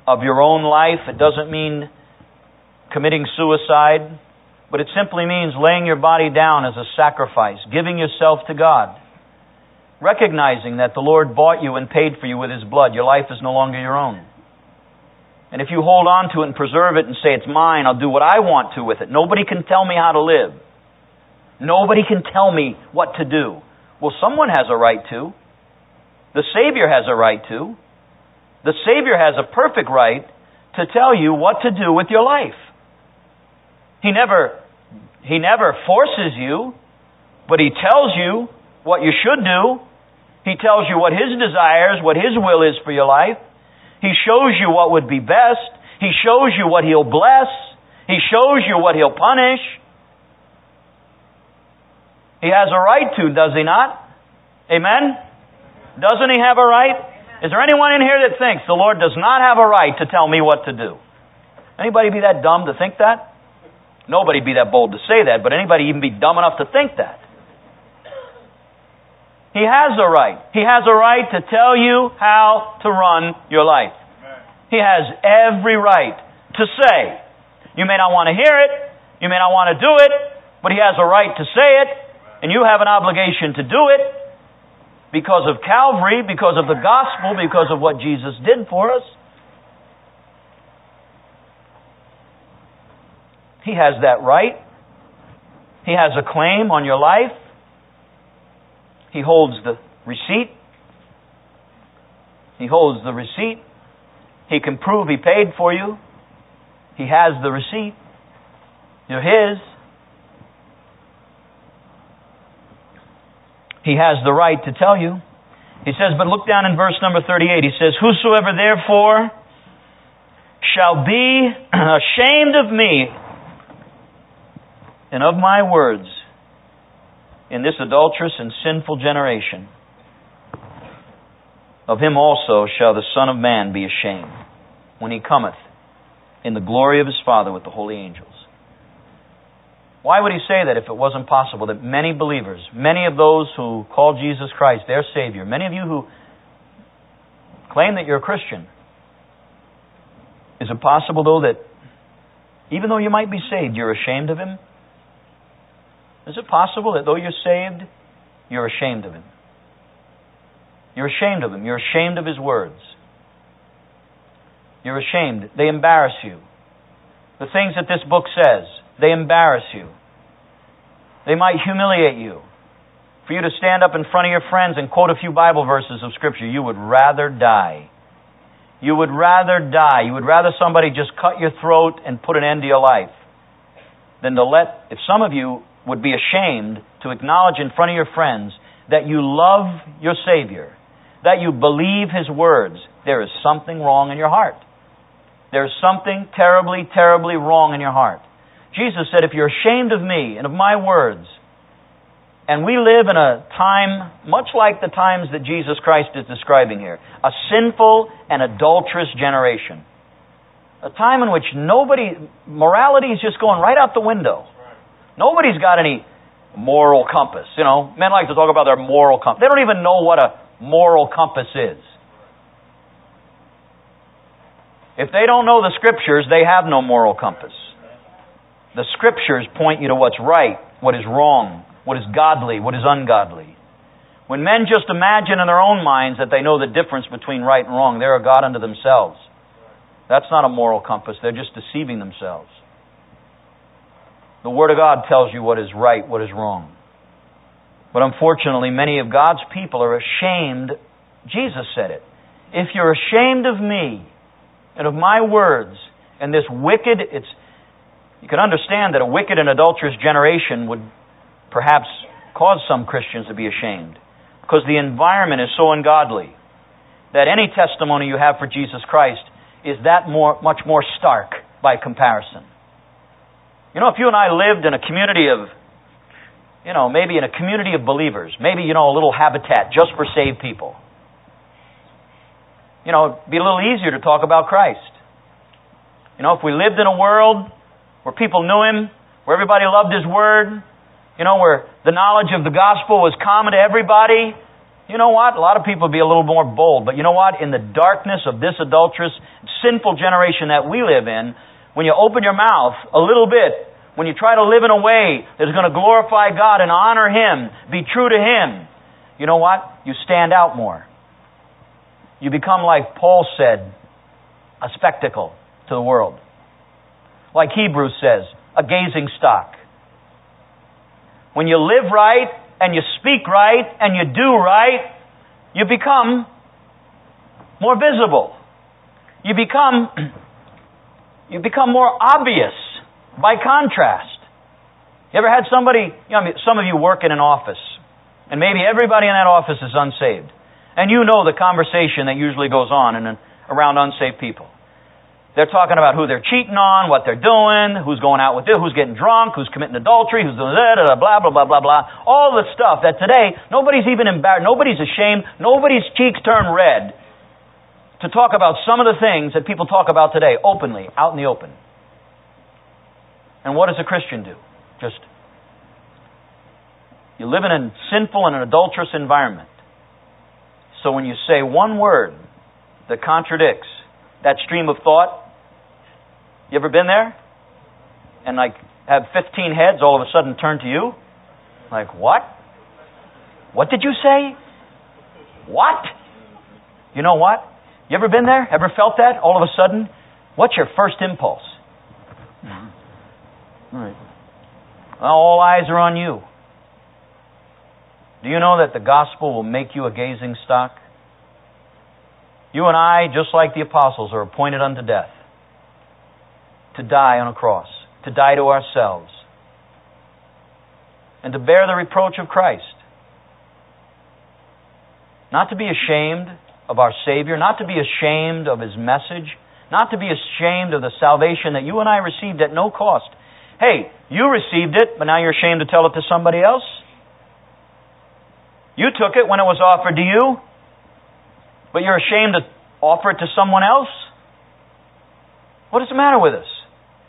of your own life. It doesn't mean committing suicide, but it simply means laying your body down as a sacrifice, giving yourself to God, recognizing that the Lord bought you and paid for you with His blood. Your life is no longer your own. And if you hold on to it and preserve it and say, it's mine, I'll do what I want to with it. Nobody can tell me how to live. Nobody can tell me what to do. Well, someone has a right to. The Savior has a right to. The Savior has a perfect right to tell you what to do with your life. He never, He never forces you, but He tells you what you should do. He tells you what His desires, what His will is for your life. He shows you what would be best. He shows you what He'll bless. He shows you what He'll punish. He has a right to, does He not? Amen? Doesn't He have a right? Is there anyone in here that thinks the Lord does not have a right to tell me what to do? Anybody be that dumb to think that? Nobody be that bold to say that, but anybody even be dumb enough to think that? He has a right. He has a right to tell you how to run your life. He has every right to say. You may not want to hear it. You may not want to do it. But He has a right to say it. And you have an obligation to do it because of Calvary, because of the gospel, because of what Jesus did for us. He has that right. He has a claim on your life. He holds the receipt. He holds the receipt. He can prove He paid for you. He has the receipt. You're His. He has the right to tell you. He says, but look down in verse number thirty-eight. He says, whosoever therefore shall be ashamed of me and of my words in this adulterous and sinful generation, of him also shall the Son of Man be ashamed when He cometh in the glory of His Father with the holy angels. Why would He say that if it wasn't possible that many believers, many of those who call Jesus Christ their Savior, many of you who claim that you're a Christian, is it possible though that even though you might be saved, you're ashamed of Him? Is it possible that though you're saved, you're ashamed of Him? You're ashamed of Him. You're ashamed of His words. You're ashamed. They embarrass you. The things that this book says, they embarrass you. They might humiliate you. For you to stand up in front of your friends and quote a few Bible verses of Scripture, you would rather die. You would rather die. You would rather somebody just cut your throat and put an end to your life than to let, if some of you would be ashamed to acknowledge in front of your friends that you love your Savior, that you believe His words, there is something wrong in your heart. There's something terribly, terribly wrong in your heart. Jesus said, if you're ashamed of me and of my words, and we live in a time much like the times that Jesus Christ is describing here, a sinful and adulterous generation, a time in which nobody, morality is just going right out the window. Nobody's got any moral compass. You know, men like to talk about their moral compass. They don't even know what a moral compass is. If they don't know the Scriptures, they have no moral compass. The Scriptures point you to what's right, what is wrong, what is godly, what is ungodly. When men just imagine in their own minds that they know the difference between right and wrong, they're a god unto themselves. That's not a moral compass. They're just deceiving themselves. The Word of God tells you what is right, what is wrong. But unfortunately, many of God's people are ashamed. Jesus said it. If you're ashamed of me and of my words and this wicked, it's, you can understand that a wicked and adulterous generation would perhaps cause some Christians to be ashamed because the environment is so ungodly that any testimony you have for Jesus Christ is that more, much more stark by comparison. You know, if you and I lived in a community of, you know, maybe in a community of believers, maybe, you know, a little habitat just for saved people, you know, it'd be a little easier to talk about Christ. You know, if we lived in a world where people knew Him, where everybody loved His Word, you know, where the knowledge of the gospel was common to everybody, You know what? A lot of people would be a little more bold, but you know what? In the darkness of this adulterous, sinful generation that we live in, when you open your mouth a little bit, when you try to live in a way that is going to glorify God and honor Him, be true to Him, you know what? You stand out more. You become, like Paul said, a spectacle to the world. Like Hebrews says, a gazing stock. When you live right, and you speak right, and you do right, you become more visible. You become, you become more obvious by contrast. You ever had somebody, you know, some of you work in an office, and maybe everybody in that office is unsaved. And you know the conversation that usually goes on in an, around unsaved people. They're talking about who they're cheating on, what they're doing, who's going out with it, who's getting drunk, who's committing adultery, who's doing that, blah, blah, blah, blah, blah. All the stuff that today, nobody's even embarrassed, nobody's ashamed, nobody's cheeks turn red to talk about some of the things that people talk about today, openly, out in the open. And what does a Christian do? Just, you live in a sinful and an adulterous environment. So when you say one word that contradicts that stream of thought, you ever been there? And like have fifteen heads all of a sudden turn to you? Like, what? What did you say? What? You know what? You ever been there? Ever felt that all of a sudden? What's your first impulse? Mm-hmm. All right. Well, all eyes are on you. Do you know that the gospel will make you a gazing stock? You and I, just like the apostles, are appointed unto death. To die on a cross. To die to ourselves. And to bear the reproach of Christ. Not to be ashamed of our Savior. Not to be ashamed of His message. Not to be ashamed of the salvation that you and I received at no cost. Hey, you received it, but now you're ashamed to tell it to somebody else? You took it when it was offered to you, but you're ashamed to offer it to someone else? What is the matter with us?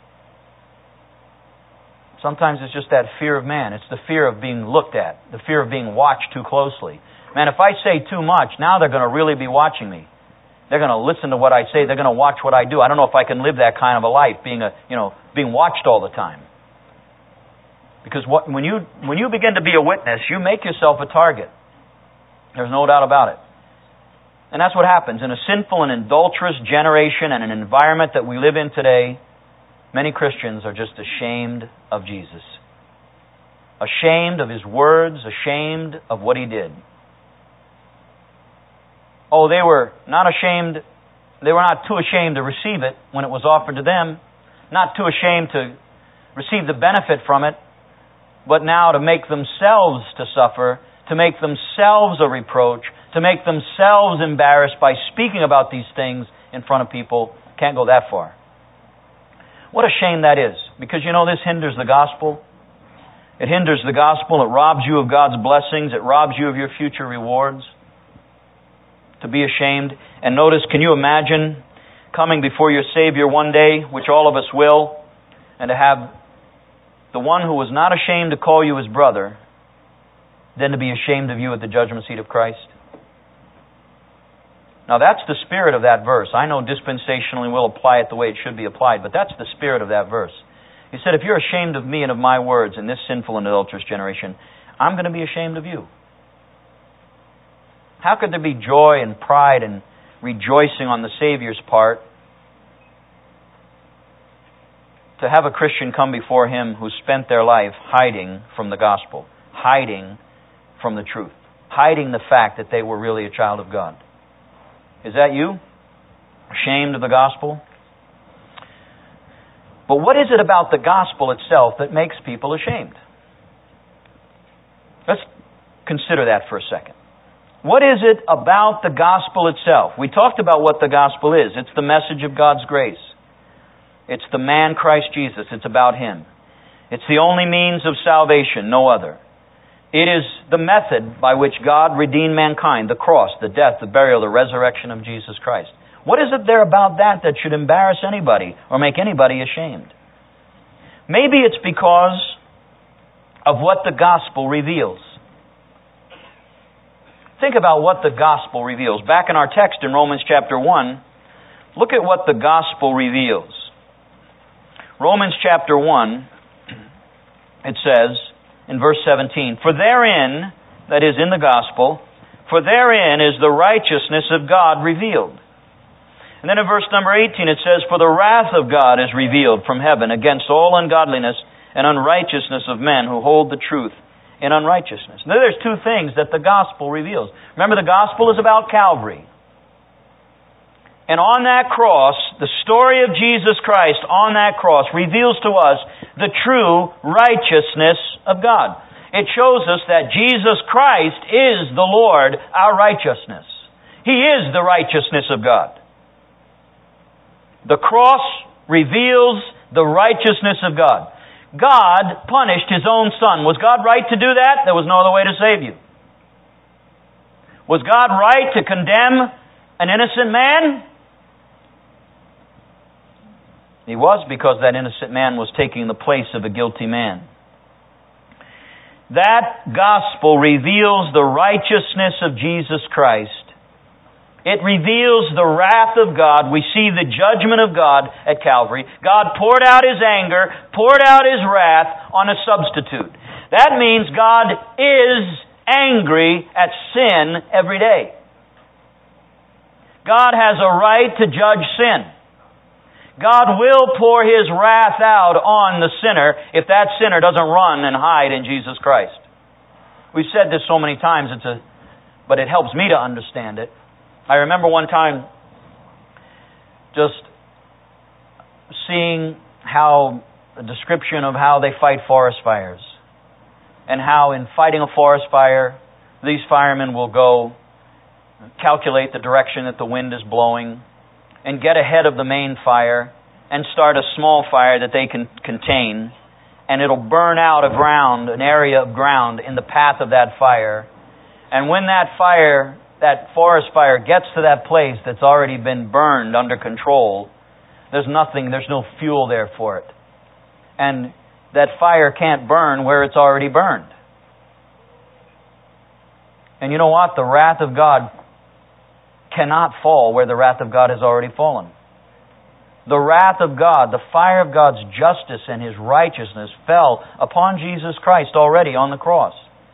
Sometimes it's just that fear of man. It's the fear of being looked at, the fear of being watched too closely. Man, if I say too much, now they're going to really be watching me. They're going to listen to what I say. They're going to watch what I do. I don't know if I can live that kind of a life, being a you know being watched all the time. Because what, when you when you begin to be a witness, you make yourself a target. There's no doubt about it. And that's what happens. In a sinful and adulterous generation and an environment that we live in today, many Christians are just ashamed of Jesus. Ashamed of His words, ashamed of what He did. Oh, they were not ashamed, they were not too ashamed to receive it when it was offered to them, not too ashamed to receive the benefit from it, but now to make themselves to suffer, to make themselves a reproach, to make themselves embarrassed by speaking about these things in front of people. Can't go that far. What a shame that is. Because you know this hinders the gospel. It hinders the gospel. It robs you of God's blessings. It robs you of your future rewards. To be ashamed. And notice, can you imagine coming before your Savior one day, which all of us will, and to have the one who was not ashamed to call you His brother, then to be ashamed of you at the judgment seat of Christ? Now that's the spirit of that verse. I know dispensationally we'll apply it the way it should be applied, but that's the spirit of that verse. He said, if you're ashamed of me and of my words in this sinful and adulterous generation, I'm going to be ashamed of you. How could there be joy and pride and rejoicing on the Savior's part to have a Christian come before Him who spent their life hiding from the gospel, hiding from the truth, hiding the fact that they were really a child of God? Is that you? Ashamed of the gospel? But what is it about the gospel itself that makes people ashamed? Let's consider that for a second. What is it about the gospel itself? We talked about what the gospel is. It's the message of God's grace. It's the man Christ Jesus. It's about Him. It's the only means of salvation, no other. It is the method by which God redeemed mankind, the cross, the death, the burial, the resurrection of Jesus Christ. What is it there about that that should embarrass anybody or make anybody ashamed? Maybe it's because of what the gospel reveals. think about what the gospel reveals. Back in our text in Romans chapter one, look at what the gospel reveals. Romans chapter one, it says in verse seventeen, "For therein," that is in the gospel, "for therein is the righteousness of God revealed." And then in verse number eighteen it says, "For the wrath of God is revealed from heaven against all ungodliness and unrighteousness of men who hold the truth in unrighteousness." Now there's two things that the gospel reveals. Remember, the gospel is about Calvary. And on that cross, the story of Jesus Christ on that cross reveals to us the true righteousness of God. It shows us that Jesus Christ is the Lord, our righteousness. He is the righteousness of God. The cross reveals the righteousness of God. God punished His own Son. Was God right to do that? There was no other way to save you. Was God right to condemn an innocent man? He was, because that innocent man was taking the place of a guilty man. That gospel reveals the righteousness of Jesus Christ. It reveals the wrath of God. We see the judgment of God at Calvary. God poured out His anger, poured out His wrath on a substitute. That means God is angry at sin every day. God has a right to judge sin. God will pour His wrath out on the sinner if that sinner doesn't run and hide in Jesus Christ. We've said this so many times, it's a, but it helps me to understand it. I remember one time just seeing how, a description of how they fight forest fires. And how in fighting a forest fire, these firemen will go calculate the direction that the wind is blowing and get ahead of the main fire and start a small fire that they can contain, and it'll burn out a ground, an area of ground in the path of that fire. And when that fire, that forest fire gets to that place that's already been burned under control, there's nothing, there's no fuel there for it. And that fire can't burn where it's already burned. And you know what? The wrath of God cannot fall where the wrath of God has already fallen. The wrath of God, the fire of God's justice and His righteousness fell upon Jesus Christ already on the cross.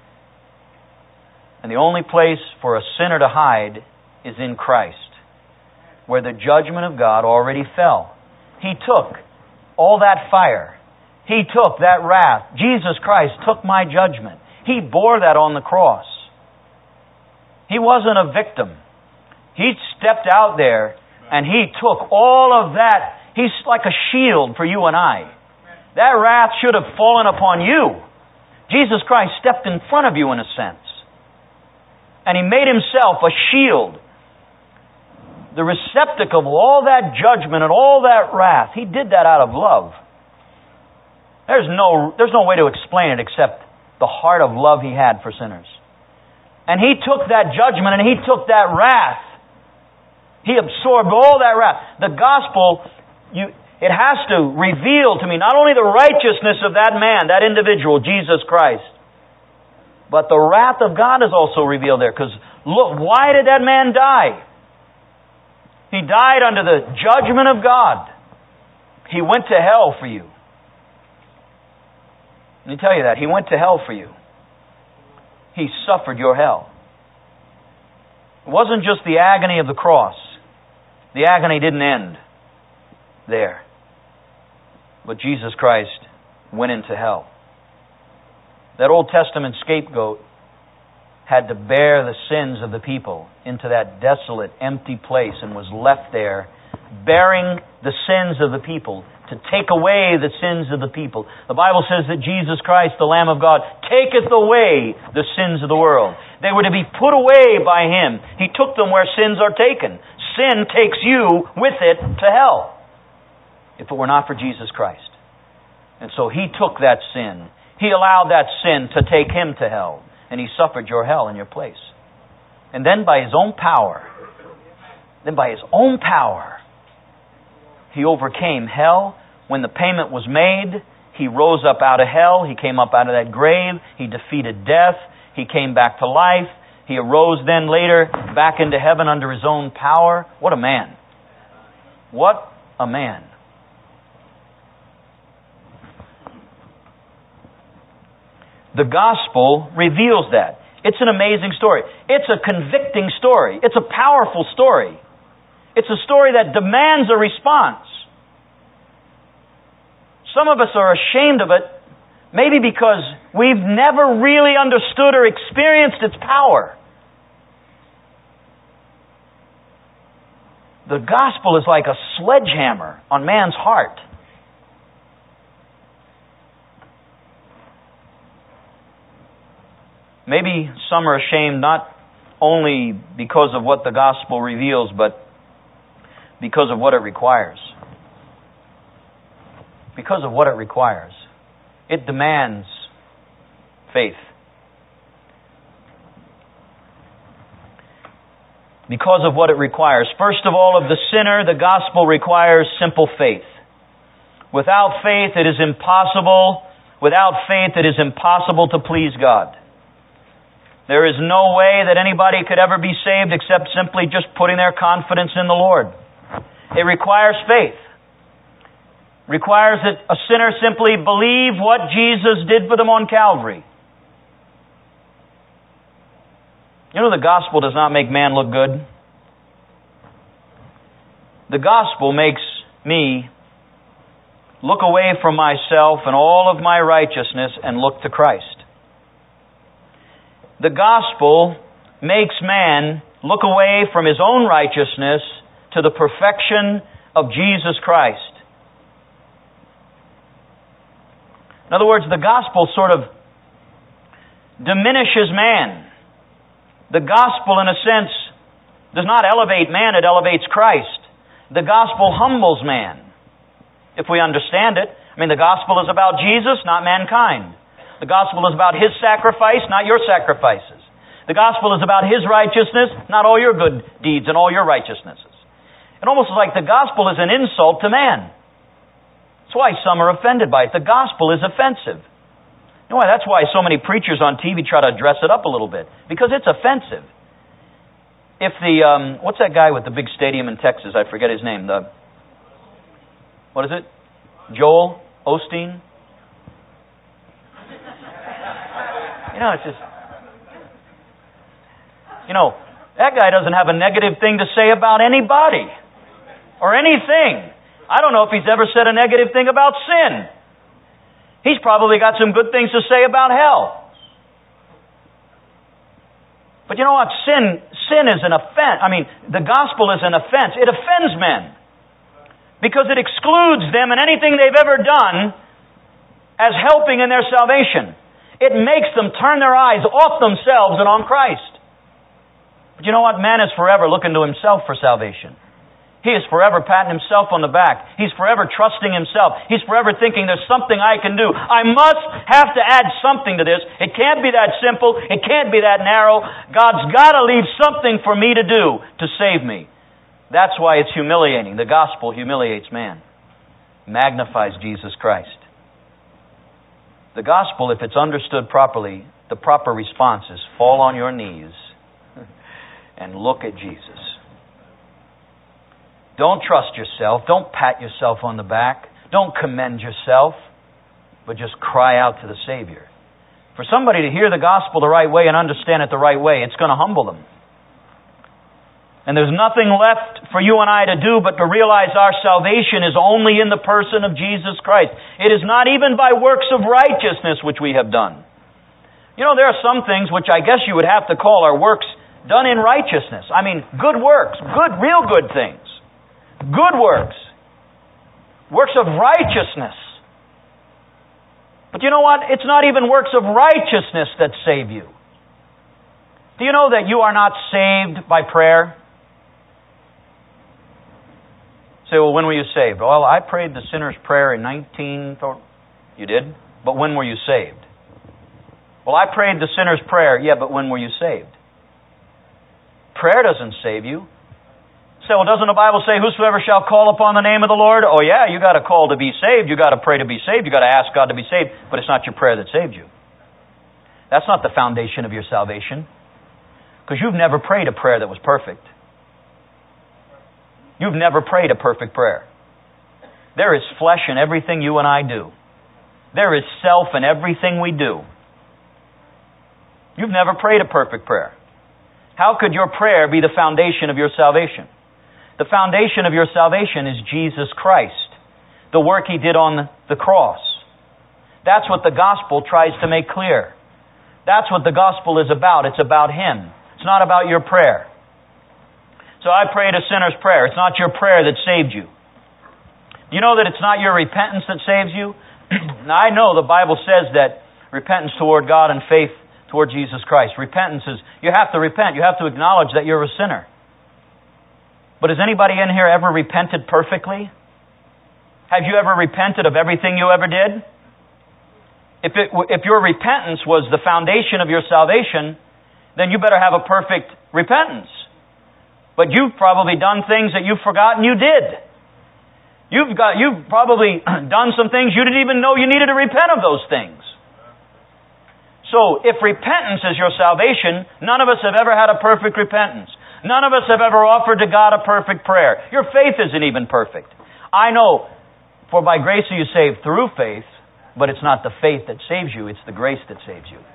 And the only place for a sinner to hide is in Christ, where the judgment of God already fell. He took all that fire. He took that wrath. Jesus Christ took my judgment. He bore that on the cross. He wasn't a victim. He stepped out there and He took all of that. He's like a shield for you and I. That wrath should have fallen upon you. Jesus Christ stepped in front of you in a sense. And He made Himself a shield. The receptacle of all that judgment and all that wrath. He did that out of love. There's no, there's no way to explain it except the heart of love He had for sinners. And He took that judgment and He took that wrath. He absorbed all that wrath. The gospel, you, it has to reveal to me not only the righteousness of that man, that individual, Jesus Christ, but the wrath of God is also revealed there. Because look, why did that man die? He died under the judgment of God. He went to hell for you. Let me tell you that. He went to hell for you. He suffered your hell. It wasn't just the agony of the cross. The agony didn't end there. But Jesus Christ went into hell. That Old Testament scapegoat had to bear the sins of the people into that desolate, empty place and was left there bearing the sins of the people to take away the sins of the people. The Bible says that Jesus Christ, the Lamb of God, taketh away the sins of the world. They were to be put away by Him. He took them where sins are taken. Sin takes you with it to hell, if it were not for Jesus Christ. And so He took that sin. He allowed that sin to take Him to hell. And He suffered your hell in your place. And then by His own power, then by His own power, He overcame hell. When the payment was made, He rose up out of hell. He came up out of that grave. He defeated death. He came back to life. He arose then later back into heaven under His own power. What a man. What a man. The gospel reveals that. It's an amazing story. It's a convicting story. It's a powerful story. It's a story that demands a response. Some of us are ashamed of it, maybe because we've never really understood or experienced its power. The gospel is like a sledgehammer on man's heart. Maybe some are ashamed not only because of what the gospel reveals, but because of what it requires. Because of what it requires. It demands faith. Because of what it requires. First of all, of the sinner, the gospel requires simple faith. Without faith, it is impossible. Without faith, it is impossible to please God. There is no way that anybody could ever be saved except simply just putting their confidence in the Lord. It requires faith. Requires that a sinner simply believe what Jesus did for them on Calvary. You know, the gospel does not make man look good. The gospel makes me look away from myself and all of my righteousness and look to Christ. The gospel makes man look away from his own righteousness to the perfection of Jesus Christ. In other words, the gospel sort of diminishes man. The gospel, in a sense, does not elevate man, it elevates Christ. The gospel humbles man, if we understand it. I mean, the gospel is about Jesus, not mankind. The gospel is about His sacrifice, not your sacrifices. The gospel is about His righteousness, not all your good deeds and all your righteousnesses. It almost is like the gospel is an insult to man. That's why some are offended by it. The gospel is offensive. You know why? That's why so many preachers on T V try to dress it up a little bit. Because it's offensive. If the, um, what's that guy with the big stadium in Texas? I forget his name. The, what is it? Joel Osteen? You know, it's just... You know, that guy doesn't have a negative thing to say about anybody. Or anything. I don't know if he's ever said a negative thing about sin. He's probably got some good things to say about hell. But you know what? Sin, sin is an offense. I mean, the gospel is an offense. It offends men. Because it excludes them and anything they've ever done as helping in their salvation. It makes them turn their eyes off themselves and on Christ. But you know what? Man is forever looking to himself for salvation. He is forever patting himself on the back. He's forever trusting himself. He's forever thinking there's something I can do. I must have to add something to this. It can't be that simple. It can't be that narrow. God's got to leave something for me to do to save me. That's why it's humiliating. The gospel humiliates man. Magnifies Jesus Christ. The gospel, if it's understood properly, the proper response is fall on your knees and look at Jesus. Don't trust yourself. Don't pat yourself on the back. Don't commend yourself. But just cry out to the Savior. For somebody to hear the gospel the right way and understand it the right way, it's going to humble them. And there's nothing left for you and I to do but to realize our salvation is only in the person of Jesus Christ. It is not even by works of righteousness which we have done. You know, there are some things which I guess you would have to call our works done in righteousness. I mean, good works, good, real good things. Good works. Works of righteousness. But you know what? It's not even works of righteousness that save you. Do you know that you are not saved by prayer? Say, well, when were you saved? Well, I prayed the sinner's prayer in nineteen... You did? But when were you saved? Well, I prayed the sinner's prayer. Yeah, but when were you saved? Prayer doesn't save you. Say, well, doesn't the Bible say, whosoever shall call upon the name of the Lord? Oh yeah, you got to call to be saved. You got to pray to be saved. You got to ask God to be saved. But it's not your prayer that saved you. That's not the foundation of your salvation. Because you've never prayed a prayer that was perfect. You've never prayed a perfect prayer. There is flesh in everything you and I do. There is self in everything we do. You've never prayed a perfect prayer. How could your prayer be the foundation of your salvation? The foundation of your salvation is Jesus Christ, the work He did on the cross. That's what the gospel tries to make clear. That's what the gospel is about. It's about Him. It's not about your prayer. So I prayed a sinner's prayer. It's not your prayer that saved you. Do you know that it's not your repentance that saves you? Now I know the Bible says that repentance toward God and faith toward Jesus Christ. Repentance is, you have to repent. You have to acknowledge that you're a sinner. But has anybody in here ever repented perfectly? Have you ever repented of everything you ever did? If it, if your repentance was the foundation of your salvation, then you better have a perfect repentance. But you've probably done things that you've forgotten you did. You've got, you've probably done some things you didn't even know you needed to repent of those things. So, if repentance is your salvation, none of us have ever had a perfect repentance. None of us have ever offered to God a perfect prayer. Your faith isn't even perfect. I know, for by grace are you saved through faith, but it's not the faith that saves you, it's the grace that saves you.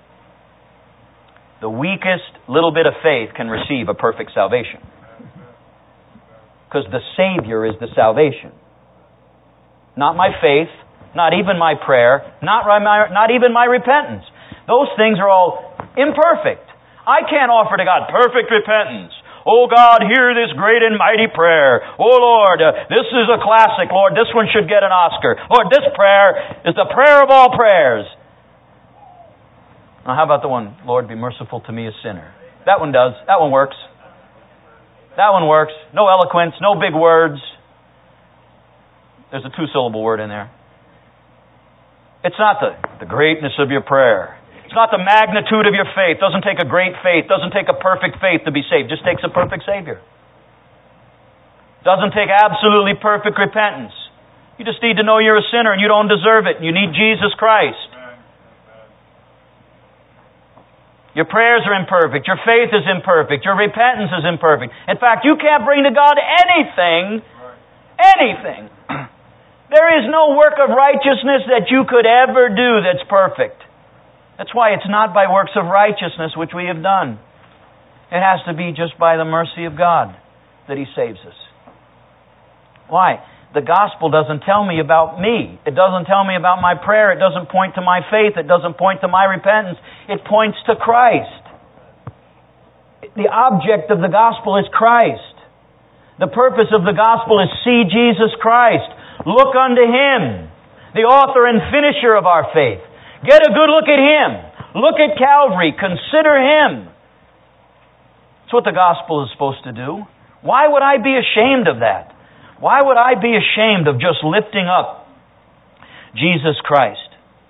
The weakest little bit of faith can receive a perfect salvation. Because the Savior is the salvation. Not my faith, not even my prayer, not my, not even my repentance. Those things are all imperfect. I can't offer to God perfect repentance. Oh God, hear this great and mighty prayer. Oh Lord, uh, this is a classic. Lord, this one should get an Oscar. Lord, this prayer is the prayer of all prayers. Now how about the one, Lord, be merciful to me a sinner? That one does. That one works. That one works. No eloquence, no big words. There's a two-syllable word in there. It's not the, the greatness of your prayer. It's not the magnitude of your faith. It doesn't take a great faith. It doesn't take a perfect faith to be saved. It just takes a perfect Savior. It doesn't take absolutely perfect repentance. You just need to know you're a sinner and you don't deserve it. You need Jesus Christ. Your prayers are imperfect. Your faith is imperfect. Your repentance is imperfect. In fact, you can't bring to God anything, anything. There is no work of righteousness that you could ever do that's perfect. That's why it's not by works of righteousness which we have done. It has to be just by the mercy of God that He saves us. Why? The gospel doesn't tell me about me. It doesn't tell me about my prayer. It doesn't point to my faith. It doesn't point to my repentance. It points to Christ. The object of the gospel is Christ. The purpose of the gospel is see Jesus Christ. Look unto Him, the author and finisher of our faith. Get a good look at Him. Look at Calvary. Consider Him. That's what the gospel is supposed to do. Why would I be ashamed of that? Why would I be ashamed of just lifting up Jesus Christ?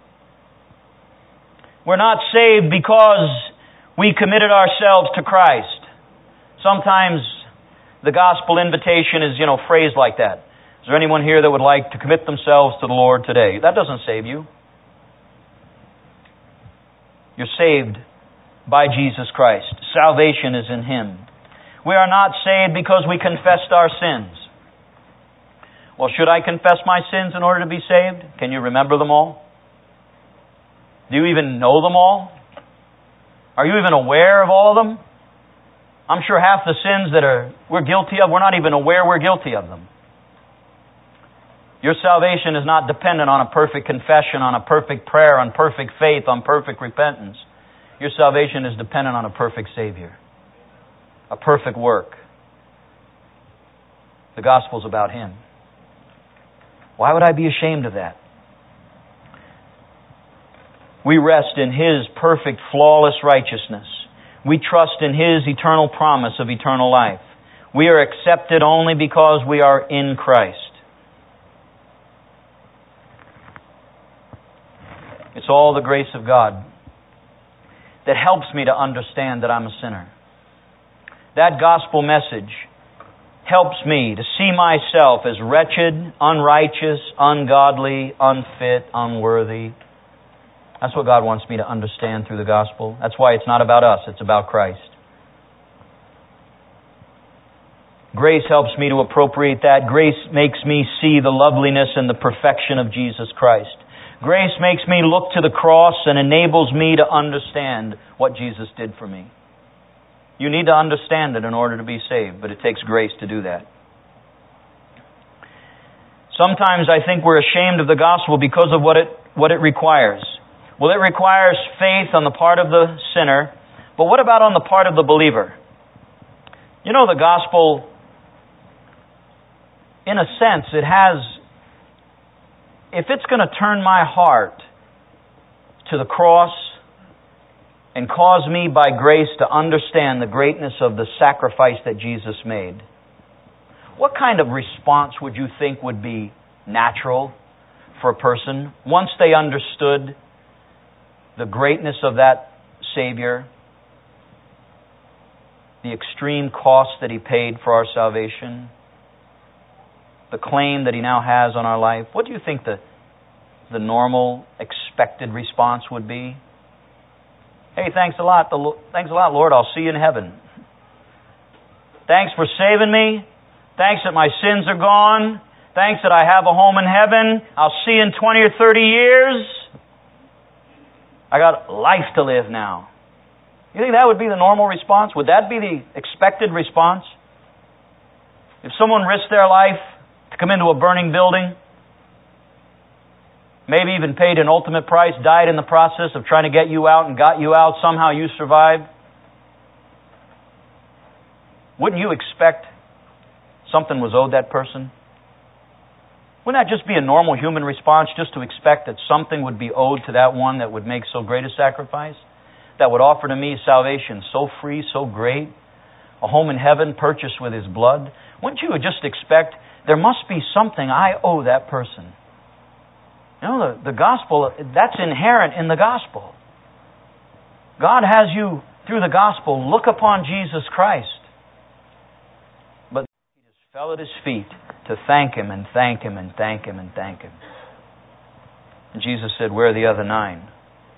We're not saved because we committed ourselves to Christ. Sometimes the gospel invitation is, you know, phrased like that. Is there anyone here that would like to commit themselves to the Lord today? That doesn't save you. You're saved by Jesus Christ. Salvation is in Him. We are not saved because we confessed our sins. Well, should I confess my sins in order to be saved? Can you remember them all? Do you even know them all? Are you even aware of all of them? I'm sure half the sins that are we're guilty of, we're not even aware we're guilty of them. Your salvation is not dependent on a perfect confession, on a perfect prayer, on perfect faith, on perfect repentance. Your salvation is dependent on a perfect Savior. A perfect work. The gospel's about Him. Why would I be ashamed of that? We rest in His perfect, flawless righteousness. We trust in His eternal promise of eternal life. We are accepted only because we are in Christ. It's all the grace of God that helps me to understand that I'm a sinner. That gospel message helps me to see myself as wretched, unrighteous, ungodly, unfit, unworthy. That's what God wants me to understand through the gospel. That's why it's not about us, it's about Christ. Grace helps me to appropriate that. Grace makes me see the loveliness and the perfection of Jesus Christ. Grace makes me look to the cross and enables me to understand what Jesus did for me. You need to understand it in order to be saved, but it takes grace to do that. Sometimes I think we're ashamed of the gospel because of what it what it requires. Well, it requires faith on the part of the sinner, but what about on the part of the believer? You know, the gospel, in a sense, it has, if it's going to turn my heart to the cross and cause me by grace to understand the greatness of the sacrifice that Jesus made, what kind of response would you think would be natural for a person once they understood the greatness of that Savior, the extreme cost that He paid for our salvation, the claim that He now has on our life? What do you think the, the normal, expected response would be? Hey, thanks a lot. The, thanks a lot, Lord. I'll see you in heaven. Thanks for saving me. Thanks that my sins are gone. Thanks that I have a home in heaven. I'll see you in twenty or thirty years. I got life to live now. You think that would be the normal response? Would that be the expected response? If someone risked their life to come into a burning building, maybe even paid an ultimate price, died in the process of trying to get you out and got you out, somehow you survived, wouldn't you expect something was owed that person? Wouldn't that just be a normal human response, just to expect that something would be owed to that one that would make so great a sacrifice? That would offer to me salvation so free, so great, a home in heaven purchased with His blood? Wouldn't you just expect there must be something I owe that person? You know, the, the gospel, that's inherent in the gospel. God has you, through the gospel, look upon Jesus Christ. But He just fell at His feet to thank Him and thank Him and thank Him and thank Him. And Jesus said, "Where are the other nine?"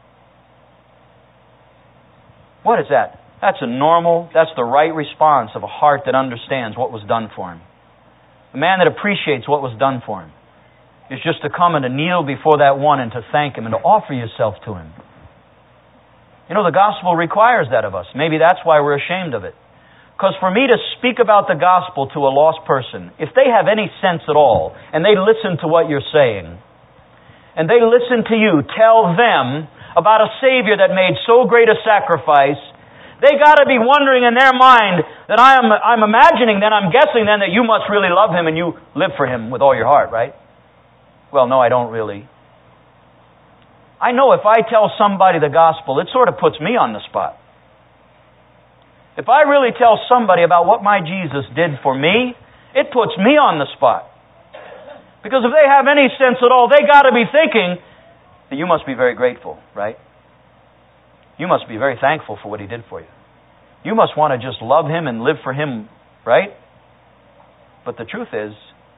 What is that? That's a normal, that's the right response of a heart that understands what was done for him. A man that appreciates what was done for him is just to come and to kneel before that one and to thank Him and to offer yourself to Him. You know, the gospel requires that of us. Maybe that's why we're ashamed of it. Because for me to speak about the gospel to a lost person, if they have any sense at all, and they listen to what you're saying, and they listen to you tell them about a Savior that made so great a sacrifice, they got to be wondering in their mind that I am, I'm imagining then, I'm guessing then that you must really love Him and you live for Him with all your heart, right? Well, no, I don't really. I know if I tell somebody the gospel, it sort of puts me on the spot. If I really tell somebody about what my Jesus did for me, it puts me on the spot. Because if they have any sense at all, they got to be thinking that you must be very grateful, right? You must be very thankful for what He did for you. You must want to just love Him and live for Him, right? But the truth is,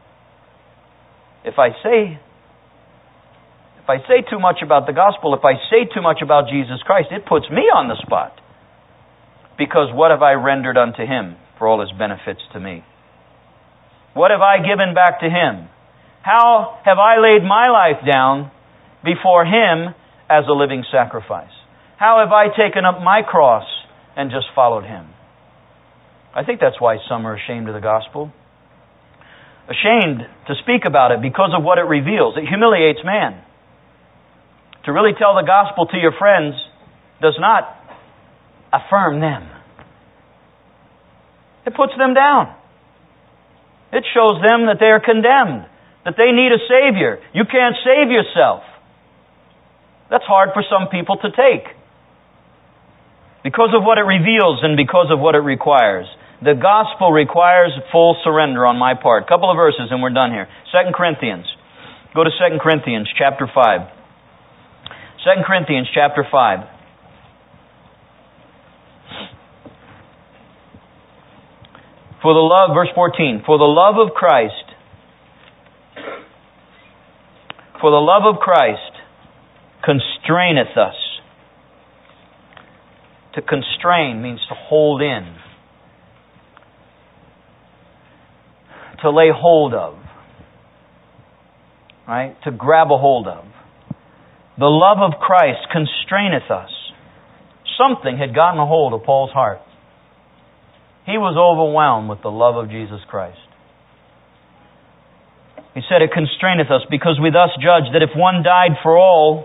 if I say, if I say too much about the gospel, if I say too much about Jesus Christ, it puts me on the spot. Because what have I rendered unto Him for all His benefits to me? What have I given back to Him? How have I laid my life down before Him as a living sacrifice? How have I taken up my cross and just followed Him? I think that's why some are ashamed of the gospel. Ashamed to speak about it because of what it reveals. It humiliates man. To really tell the gospel to your friends does not affirm them. It puts them down. It shows them that they are condemned, that they need a Savior. You can't save yourself. That's hard for some people to take because of what it reveals and because of what it requires. The gospel requires full surrender on my part. A couple of verses and we're done here. Second Corinthians. Go to Second Corinthians chapter five. Second Corinthians chapter five. For the love, verse fourteen, for the love of Christ, for the love of Christ constraineth us. To constrain means to hold in. to lay hold of. Right? To grab a hold of. The love of Christ constraineth us. Something had gotten a hold of Paul's heart. He was overwhelmed with the love of Jesus Christ. He said, it constraineth us, because we thus judge that if one died for all,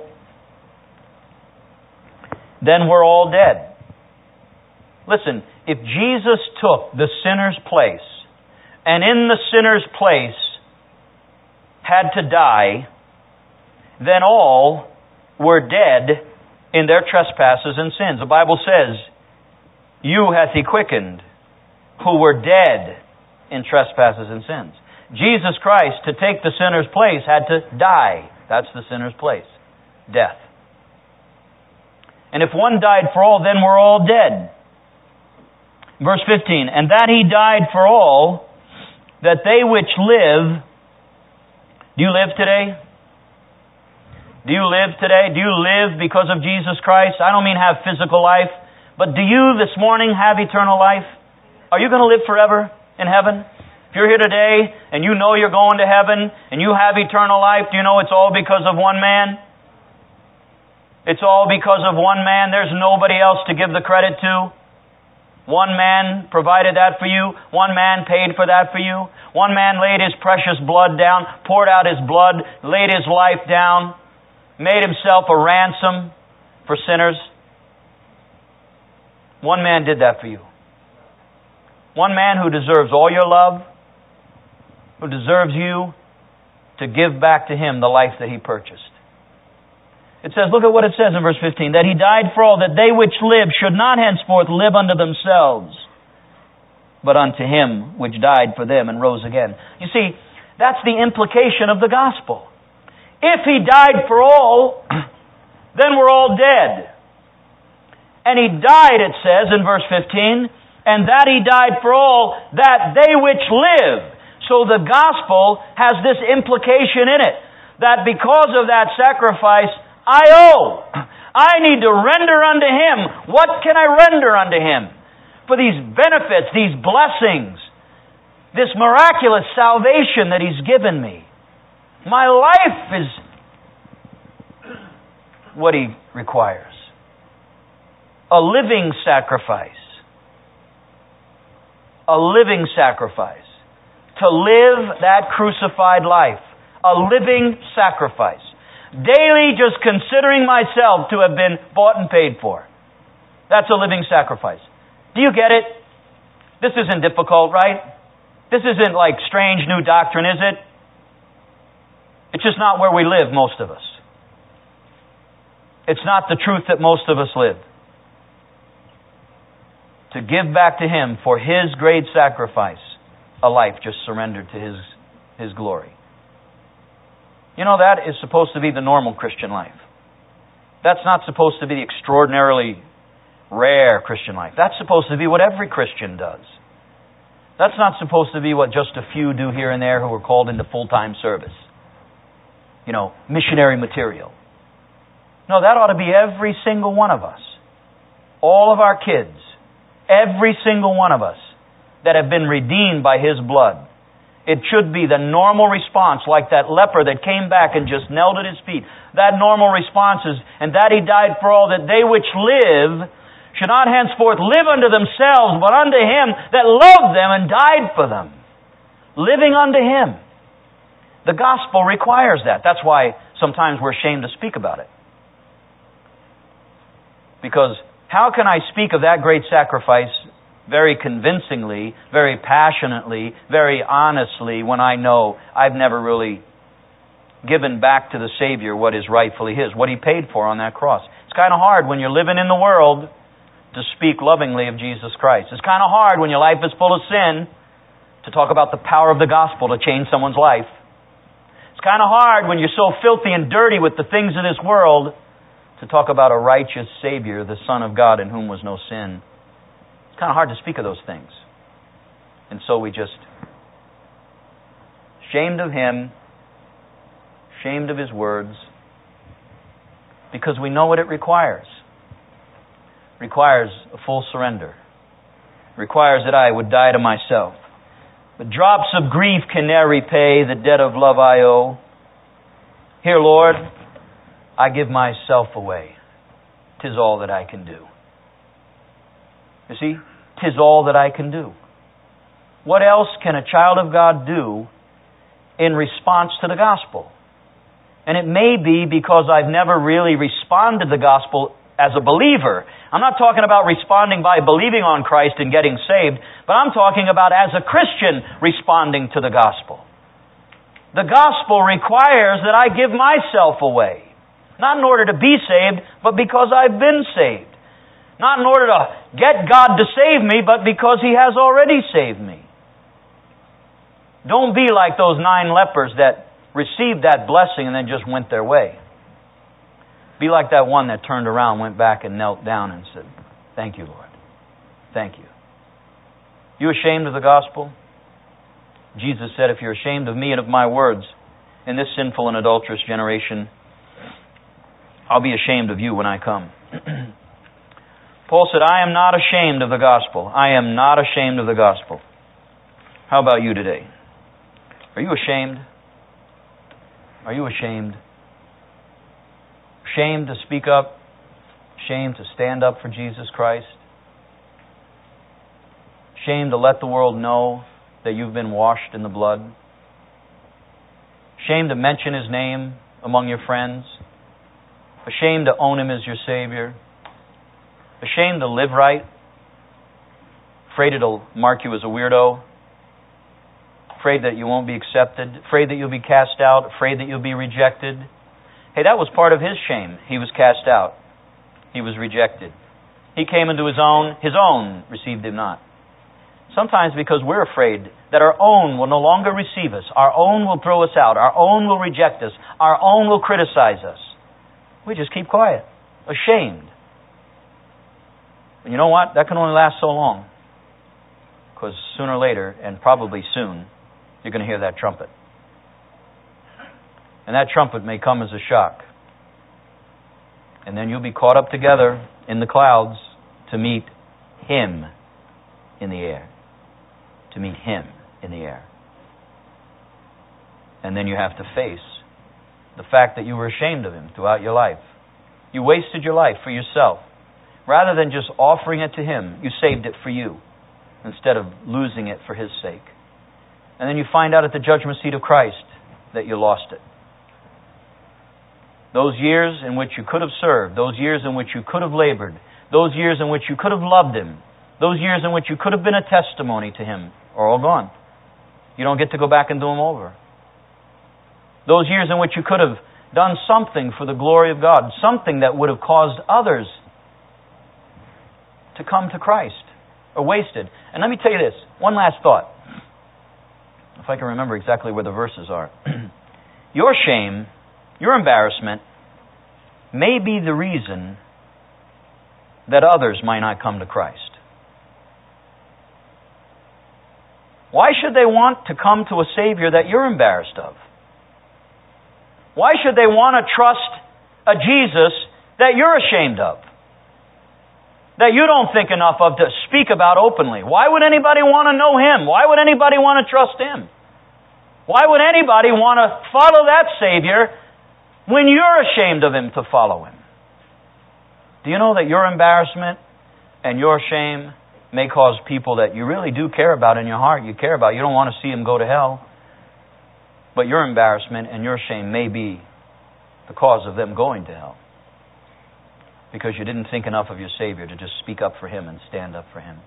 then we're all dead. Listen, if Jesus took the sinner's place, and in the sinner's place had to die, then all were dead in their trespasses and sins. The Bible says, you hath he quickened, who were dead in trespasses and sins. Jesus Christ, to take the sinner's place, had to die. That's the sinner's place. Death. And if one died for all, then we're all dead. Verse fifteen, and that he died for all, that they which live... Do you live today? Do you live today? Do you live because of Jesus Christ? I don't mean have physical life, but do you this morning have eternal life? Are you going to live forever in heaven? If you're here today and you know you're going to heaven and you have eternal life, do you know it's all because of one man? It's all because of one man. There's nobody else to give the credit to. One man provided that for you. One man paid for that for you. One man laid his precious blood down, poured out his blood, laid his life down, made himself a ransom for sinners. One man did that for you. One man who deserves all your love, who deserves you to give back to him the life that he purchased. It says, look at what it says in verse fifteen, that he died for all, that they which live should not henceforth live unto themselves, but unto him which died for them and rose again. You see, that's the implication of the gospel. If he died for all, then we're all dead. And he died, it says in verse fifteen, and that he died for all, that they which live. So the gospel has this implication in it, that because of that sacrifice, I owe. I need to render unto him. What can I render unto him? For these benefits, these blessings, this miraculous salvation that he's given me. My life is what he requires. A living sacrifice. A living sacrifice. To live that crucified life. A living sacrifice. Daily just considering myself to have been bought and paid for. That's a living sacrifice. Do you get it? This isn't difficult, right? This isn't like strange new doctrine, is it? It's just not where we live, most of us. It's not the truth that most of us live. To give back to him for his great sacrifice, a life just surrendered to his, his glory. You know, that is supposed to be the normal Christian life. That's not supposed to be the extraordinarily rare Christian life. That's supposed to be what every Christian does. That's not supposed to be what just a few do here and there who are called into full-time service. You know, missionary material. No, that ought to be every single one of us. All of our kids. Every single one of us that have been redeemed by his blood. It should be the normal response, like that leper that came back and just knelt at his feet. That normal response is, and that he died for all, that they which live should not henceforth live unto themselves, but unto him that loved them and died for them. Living unto him. The gospel requires that. That's why sometimes we're ashamed to speak about it. Because how can I speak of that great sacrifice very convincingly, very passionately, very honestly, when I know I've never really given back to the Savior what is rightfully his, what he paid for on that cross? It's kind of hard when you're living in the world to speak lovingly of Jesus Christ. It's kind of hard when your life is full of sin to talk about the power of the gospel to change someone's life. It's kind of hard when you're so filthy and dirty with the things of this world to talk about a righteous Savior, the Son of God, in whom was no sin. It's kind of hard to speak of those things. And so we just, ashamed of him, ashamed of his words, because we know what it requires. It requires a full surrender. It requires that I would die to myself. But drops of grief can ne'er repay the debt of love I owe. Here, Lord, I give myself away. 'Tis all that I can do. You see, 'tis all that I can do. What else can a child of God do in response to the gospel? And it may be because I've never really responded to the gospel as a believer. I'm not talking about responding by believing on Christ and getting saved, but I'm talking about as a Christian responding to the gospel. The gospel requires that I give myself away. Not in order to be saved, but because I've been saved. Not in order to get God to save me, but because He has already saved me. Don't be like those nine lepers that received that blessing and then just went their way. Be like that one that turned around, went back and knelt down and said, "Thank you, Lord. Thank you." You ashamed of the gospel? Jesus said, "If you're ashamed of me and of my words in this sinful and adulterous generation, I'll be ashamed of you when I come." Paul said, "I am not ashamed of the gospel. I am not ashamed of the gospel." How about you today? Are you ashamed? Are you ashamed? Ashamed to speak up? Ashamed to stand up for Jesus Christ? Ashamed to let the world know that you've been washed in the blood? Ashamed to mention His name among your friends? Ashamed to own Him as your Savior? Ashamed to live right? Afraid it'll mark you as a weirdo? Afraid that you won't be accepted? Afraid that you'll be cast out? Afraid that you'll be rejected? Hey, that was part of His shame. He was cast out. He was rejected. He came into His own. His own received Him not. Sometimes because we're afraid that our own will no longer receive us. Our own will throw us out. Our own will reject us. Our own will criticize us. We just keep quiet. Ashamed. And you know what? That can only last so long. Because sooner or later, and probably soon, you're going to hear that trumpet. And that trumpet may come as a shock. And then you'll be caught up together in the clouds to meet Him in the air. To meet Him in the air. And then you have to face the fact that you were ashamed of Him throughout your life. You wasted your life for yourself. Rather than just offering it to Him, you saved it for you instead of losing it for His sake. And then you find out at the judgment seat of Christ that you lost it. Those years in which you could have served, those years in which you could have labored, those years in which you could have loved Him, those years in which you could have been a testimony to Him, are all gone. You don't get to go back and do them over. Those years in which you could have done something for the glory of God, something that would have caused others to come to Christ, are wasted. And let me tell you this, one last thought. If I can remember exactly where the verses are. Your shame, your embarrassment, may be the reason that others might not come to Christ. Why should they want to come to a Savior that you're embarrassed of? Why should they want to trust a Jesus that you're ashamed of? That you don't think enough of to speak about openly? Why would anybody want to know Him? Why would anybody want to trust Him? Why would anybody want to follow that Savior when you're ashamed of Him to follow Him? Do you know that your embarrassment and your shame may cause people that you really do care about in your heart, you care about, you don't want to see them go to hell, but your embarrassment and your shame may be the cause of them going to hell. Because you didn't think enough of your Savior to just speak up for Him and stand up for Him.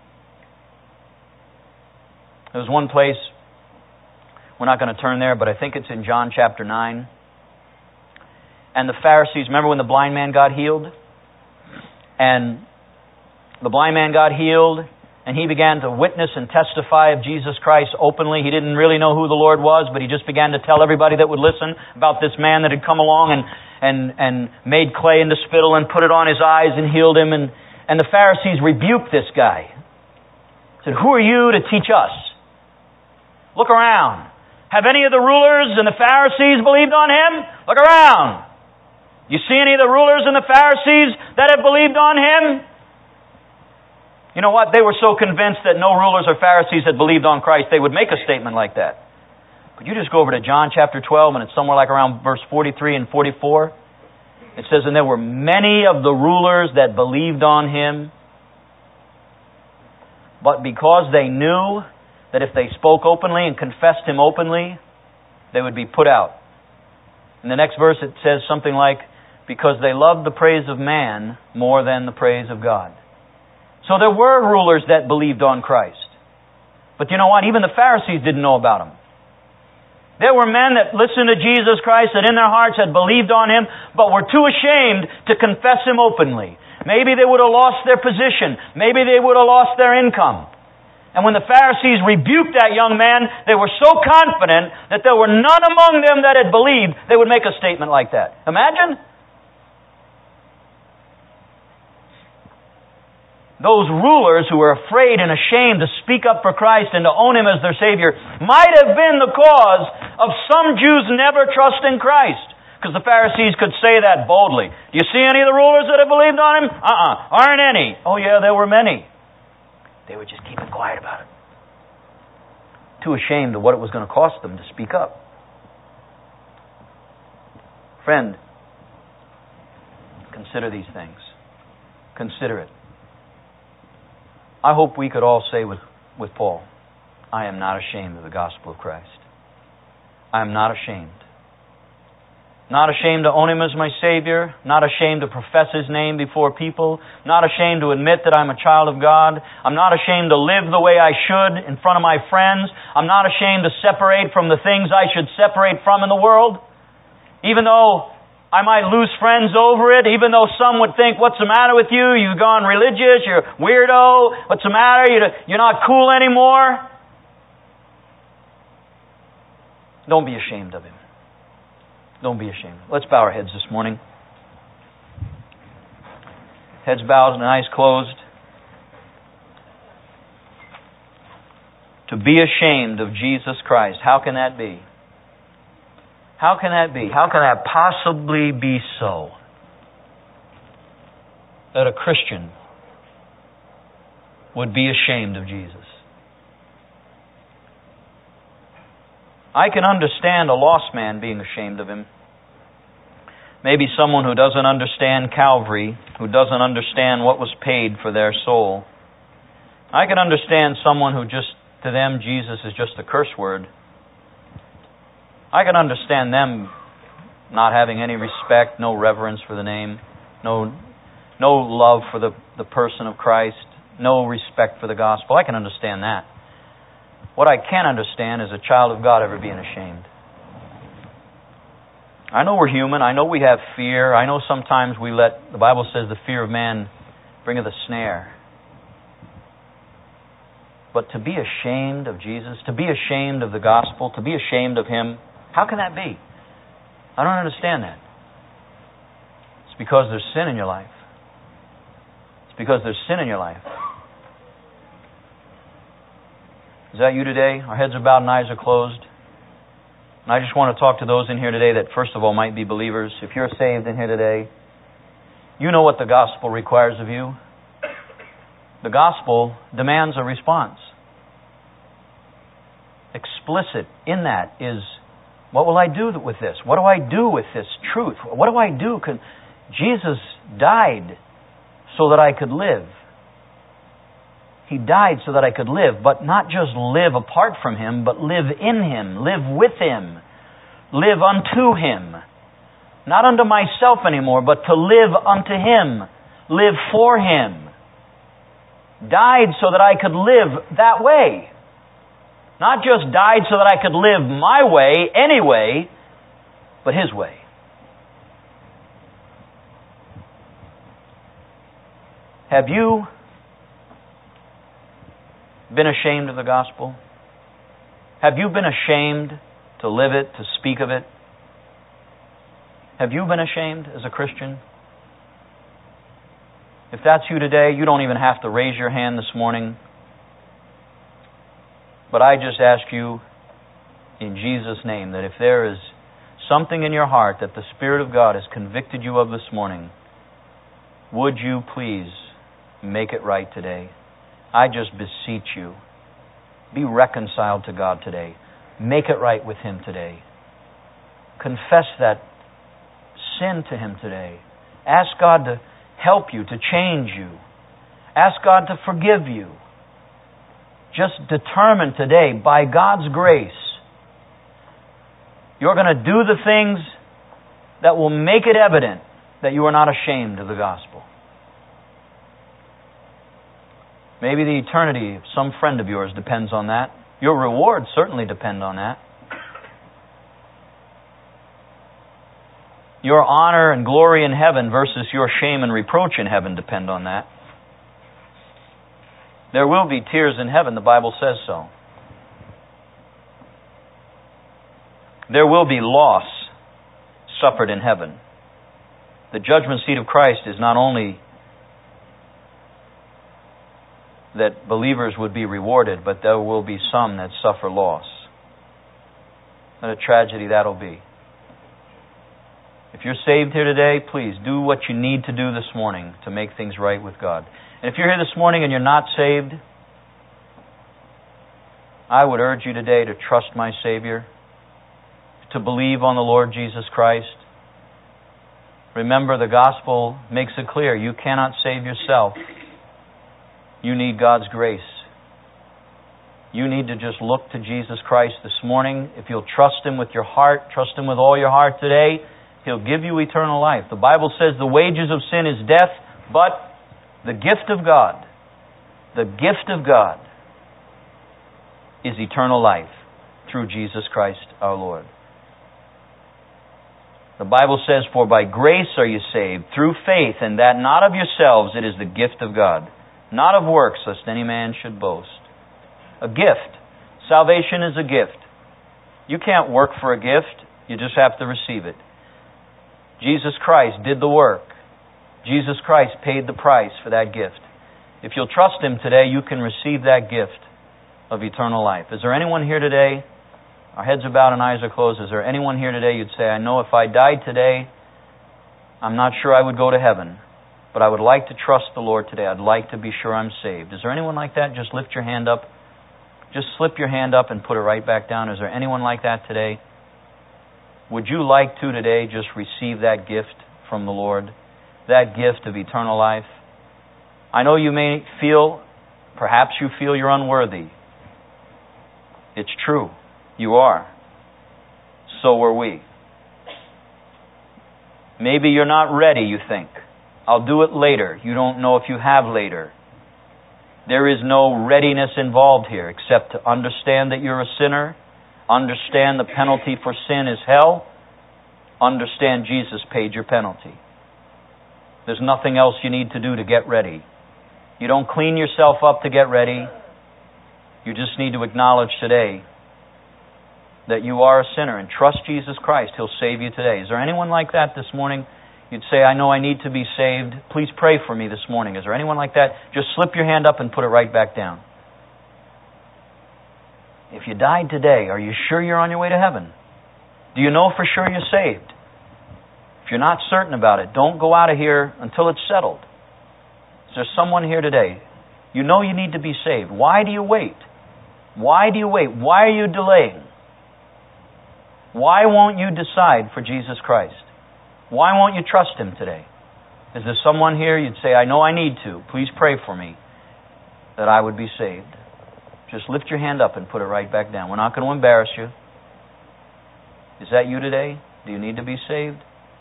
There was one place, we're not going to turn there, but I think it's in John chapter nine. And the Pharisees, remember when the blind man got healed? And the blind man got healed, and he began to witness and testify of Jesus Christ openly. He didn't really know who the Lord was, but he just began to tell everybody that would listen about this man that had come along and and and made clay into spittle and put it on his eyes and healed him. And, and the Pharisees rebuked this guy. Said, "Who are you to teach us? Look around. Have any of the rulers and the Pharisees believed on Him? Look around. You see any of the rulers and the Pharisees that have believed on Him?" You know what? They were so convinced that no rulers or Pharisees had believed on Christ, they would make a statement like that. But you just go over to John chapter twelve, and it's somewhere like around verse forty-three and forty-four. It says, and there were many of the rulers that believed on Him, but because they knew that if they spoke openly and confessed Him openly, they would be put out. In the next verse it says something like, because they loved the praise of man more than the praise of God. So there were rulers that believed on Christ. But you know what? Even the Pharisees didn't know about Him. There were men that listened to Jesus Christ, that in their hearts had believed on Him, but were too ashamed to confess Him openly. Maybe they would have lost their position. Maybe they would have lost their income. And when the Pharisees rebuked that young man, they were so confident that there were none among them that had believed, they would make a statement like that. Imagine? Those rulers who were afraid and ashamed to speak up for Christ and to own Him as their Savior might have been the cause of some Jews never trusting Christ. Because the Pharisees could say that boldly. Do you see any of the rulers that have believed on Him? Uh-uh. Aren't any. Oh yeah, there were many. They were just keeping quiet about it. Too ashamed of what it was going to cost them to speak up. Friend, consider these things. Consider it. I hope we could all say with, with Paul, I am not ashamed of the gospel of Christ. I am not ashamed. Not ashamed to own Him as my Savior. Not ashamed to profess His name before people. Not ashamed to admit that I'm a child of God. I'm not ashamed to live the way I should in front of my friends. I'm not ashamed to separate from the things I should separate from in the world. Even though I might lose friends over it, even though some would think, what's the matter with you? You've gone religious, you're a weirdo, what's the matter? You're not cool anymore. Don't be ashamed of Him. Don't be ashamed. Let's bow our heads this morning. Heads bowed and eyes closed. To be ashamed of Jesus Christ, how can that be? How can that be? How can that possibly be so? That a Christian would be ashamed of Jesus. I can understand a lost man being ashamed of Him. Maybe someone who doesn't understand Calvary, who doesn't understand what was paid for their soul. I can understand someone who just, to them, Jesus is just a curse word. I can understand them not having any respect, no reverence for the name, no no love for the, the person of Christ, no respect for the gospel. I can understand that. What I can't understand is a child of God ever being ashamed. I know we're human. I know we have fear. I know sometimes we let, the Bible says, the fear of man bringeth a snare. But to be ashamed of Jesus, to be ashamed of the gospel, to be ashamed of Him, how can that be? I don't understand that. It's because there's sin in your life. It's because there's sin in your life. Is that you today? Our heads are bowed and eyes are closed. And I just want to talk to those in here today that, first of all, might be believers. If you're saved in here today, you know what the gospel requires of you. The gospel demands a response. Explicit in that is, what will I do with this? What do I do with this truth? What do I do? Jesus died so that I could live. He died so that I could live, but not just live apart from Him, but live in Him, live with Him, live unto Him. Not unto myself anymore, but to live unto Him, live for Him. Died so that I could live that way. Not just died so that I could live my way, any way, but His way. Have you been ashamed of the gospel? Have you been ashamed to live it, to speak of it? Have you been ashamed as a Christian? If that's you today, you don't even have to raise your hand this morning. But I just ask you in Jesus' name that if there is something in your heart that the Spirit of God has convicted you of this morning, would you please make it right today? I just beseech you, be reconciled to God today. Make it right with Him today. Confess that sin to Him today. Ask God to help you, to change you. Ask God to forgive you. Just determine today, by God's grace, you're going to do the things that will make it evident that you are not ashamed of the gospel. Maybe the eternity of some friend of yours depends on that. Your rewards certainly depend on that. Your honor and glory in heaven versus your shame and reproach in heaven depend on that. There will be tears in heaven, the Bible says so. There will be loss suffered in heaven. The judgment seat of Christ is not only that believers would be rewarded, but there will be some that suffer loss. What a tragedy that'll be. If you're saved here today, please do what you need to do this morning to make things right with God. And if you're here this morning and you're not saved, I would urge you today to trust my Savior, to believe on the Lord Jesus Christ. Remember, the gospel makes it clear you cannot save yourself. You need God's grace. You need to just look to Jesus Christ this morning. If you'll trust Him with your heart, trust Him with all your heart today, He'll give you eternal life. The Bible says the wages of sin is death, but the gift of God, the gift of God is eternal life through Jesus Christ our Lord. The Bible says, for by grace are you saved, through faith, and that not of yourselves, it is the gift of God, not of works, lest any man should boast. A gift. Salvation is a gift. You can't work for a gift, you just have to receive it. Jesus Christ did the work. Jesus Christ paid the price for that gift. If you'll trust Him today, you can receive that gift of eternal life. Is there anyone here today? Our heads are bowed and eyes are closed. Is there anyone here today you'd say, I know if I died today, I'm not sure I would go to heaven, but I would like to trust the Lord today. I'd like to be sure I'm saved. Is there anyone like that? Just lift your hand up. Just slip your hand up and put it right back down. Is there anyone like that today? Would you like to today just receive that gift from the Lord? That gift of eternal life? I know you may feel, perhaps you feel you're unworthy. It's true. You are. So were we. Maybe you're not ready, you think. I'll do it later. You don't know if you have later. There is no readiness involved here except to understand that you're a sinner, understand the penalty for sin is hell, understand Jesus paid your penalty. There's nothing else you need to do to get ready. You don't clean yourself up to get ready. You just need to acknowledge today that you are a sinner and trust Jesus Christ. He'll save you today. Is there anyone like that this morning? You'd say, I know I need to be saved. Please pray for me this morning. Is there anyone like that? Just slip your hand up and put it right back down. If you died today, are you sure you're on your way to heaven? Do you know for sure you're saved? If you're not certain about it, don't go out of here until it's settled. Is there someone here today? You know you need to be saved. Why do you wait? Why do you wait? Why are you delaying? Why won't you decide for Jesus Christ? Why won't you trust Him today? Is there someone here you'd say, I know I need to. Please pray for me that I would be saved. Just lift your hand up and put it right back down. We're not going to embarrass you. Is that you today? Do you need to be saved?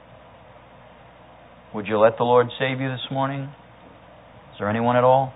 Would you let the Lord save you this morning? Is there anyone at all?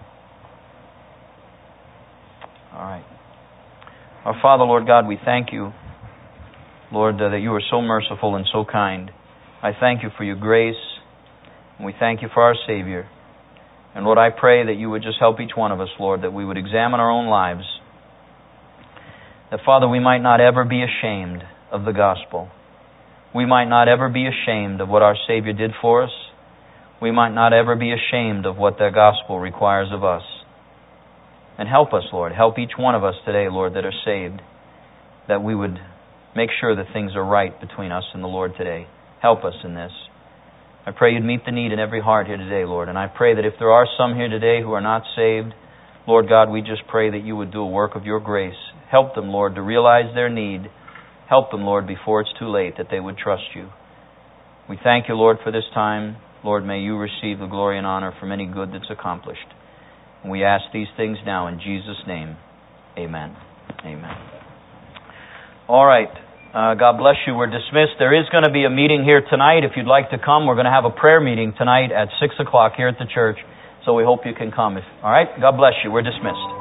All right. Our Father, Lord God, we thank you, Lord, uh, that you are so merciful and so kind. I thank you for your grace, and we thank you for our Savior. And Lord, I pray that you would just help each one of us, Lord, that we would examine our own lives, that, Father, we might not ever be ashamed of the gospel. We might not ever be ashamed of what our Savior did for us. We might not ever be ashamed of what the gospel requires of us. And help us, Lord. Help each one of us today, Lord, that are saved, that we would make sure that things are right between us and the Lord today. Help us in this. I pray you'd meet the need in every heart here today, Lord. And I pray that if there are some here today who are not saved, Lord God, we just pray that you would do a work of your grace. Help them, Lord, to realize their need. Help them, Lord, before it's too late, that they would trust you. We thank you, Lord, for this time. Lord, may you receive the glory and honor from any good that's accomplished. And we ask these things now in Jesus' name. Amen. Amen. All right. Uh, God bless you. We're dismissed. There is going to be a meeting here tonight. If you'd like to come, we're going to have a prayer meeting tonight at six o'clock here at the church. So we hope you can come. All right? God bless you. We're dismissed.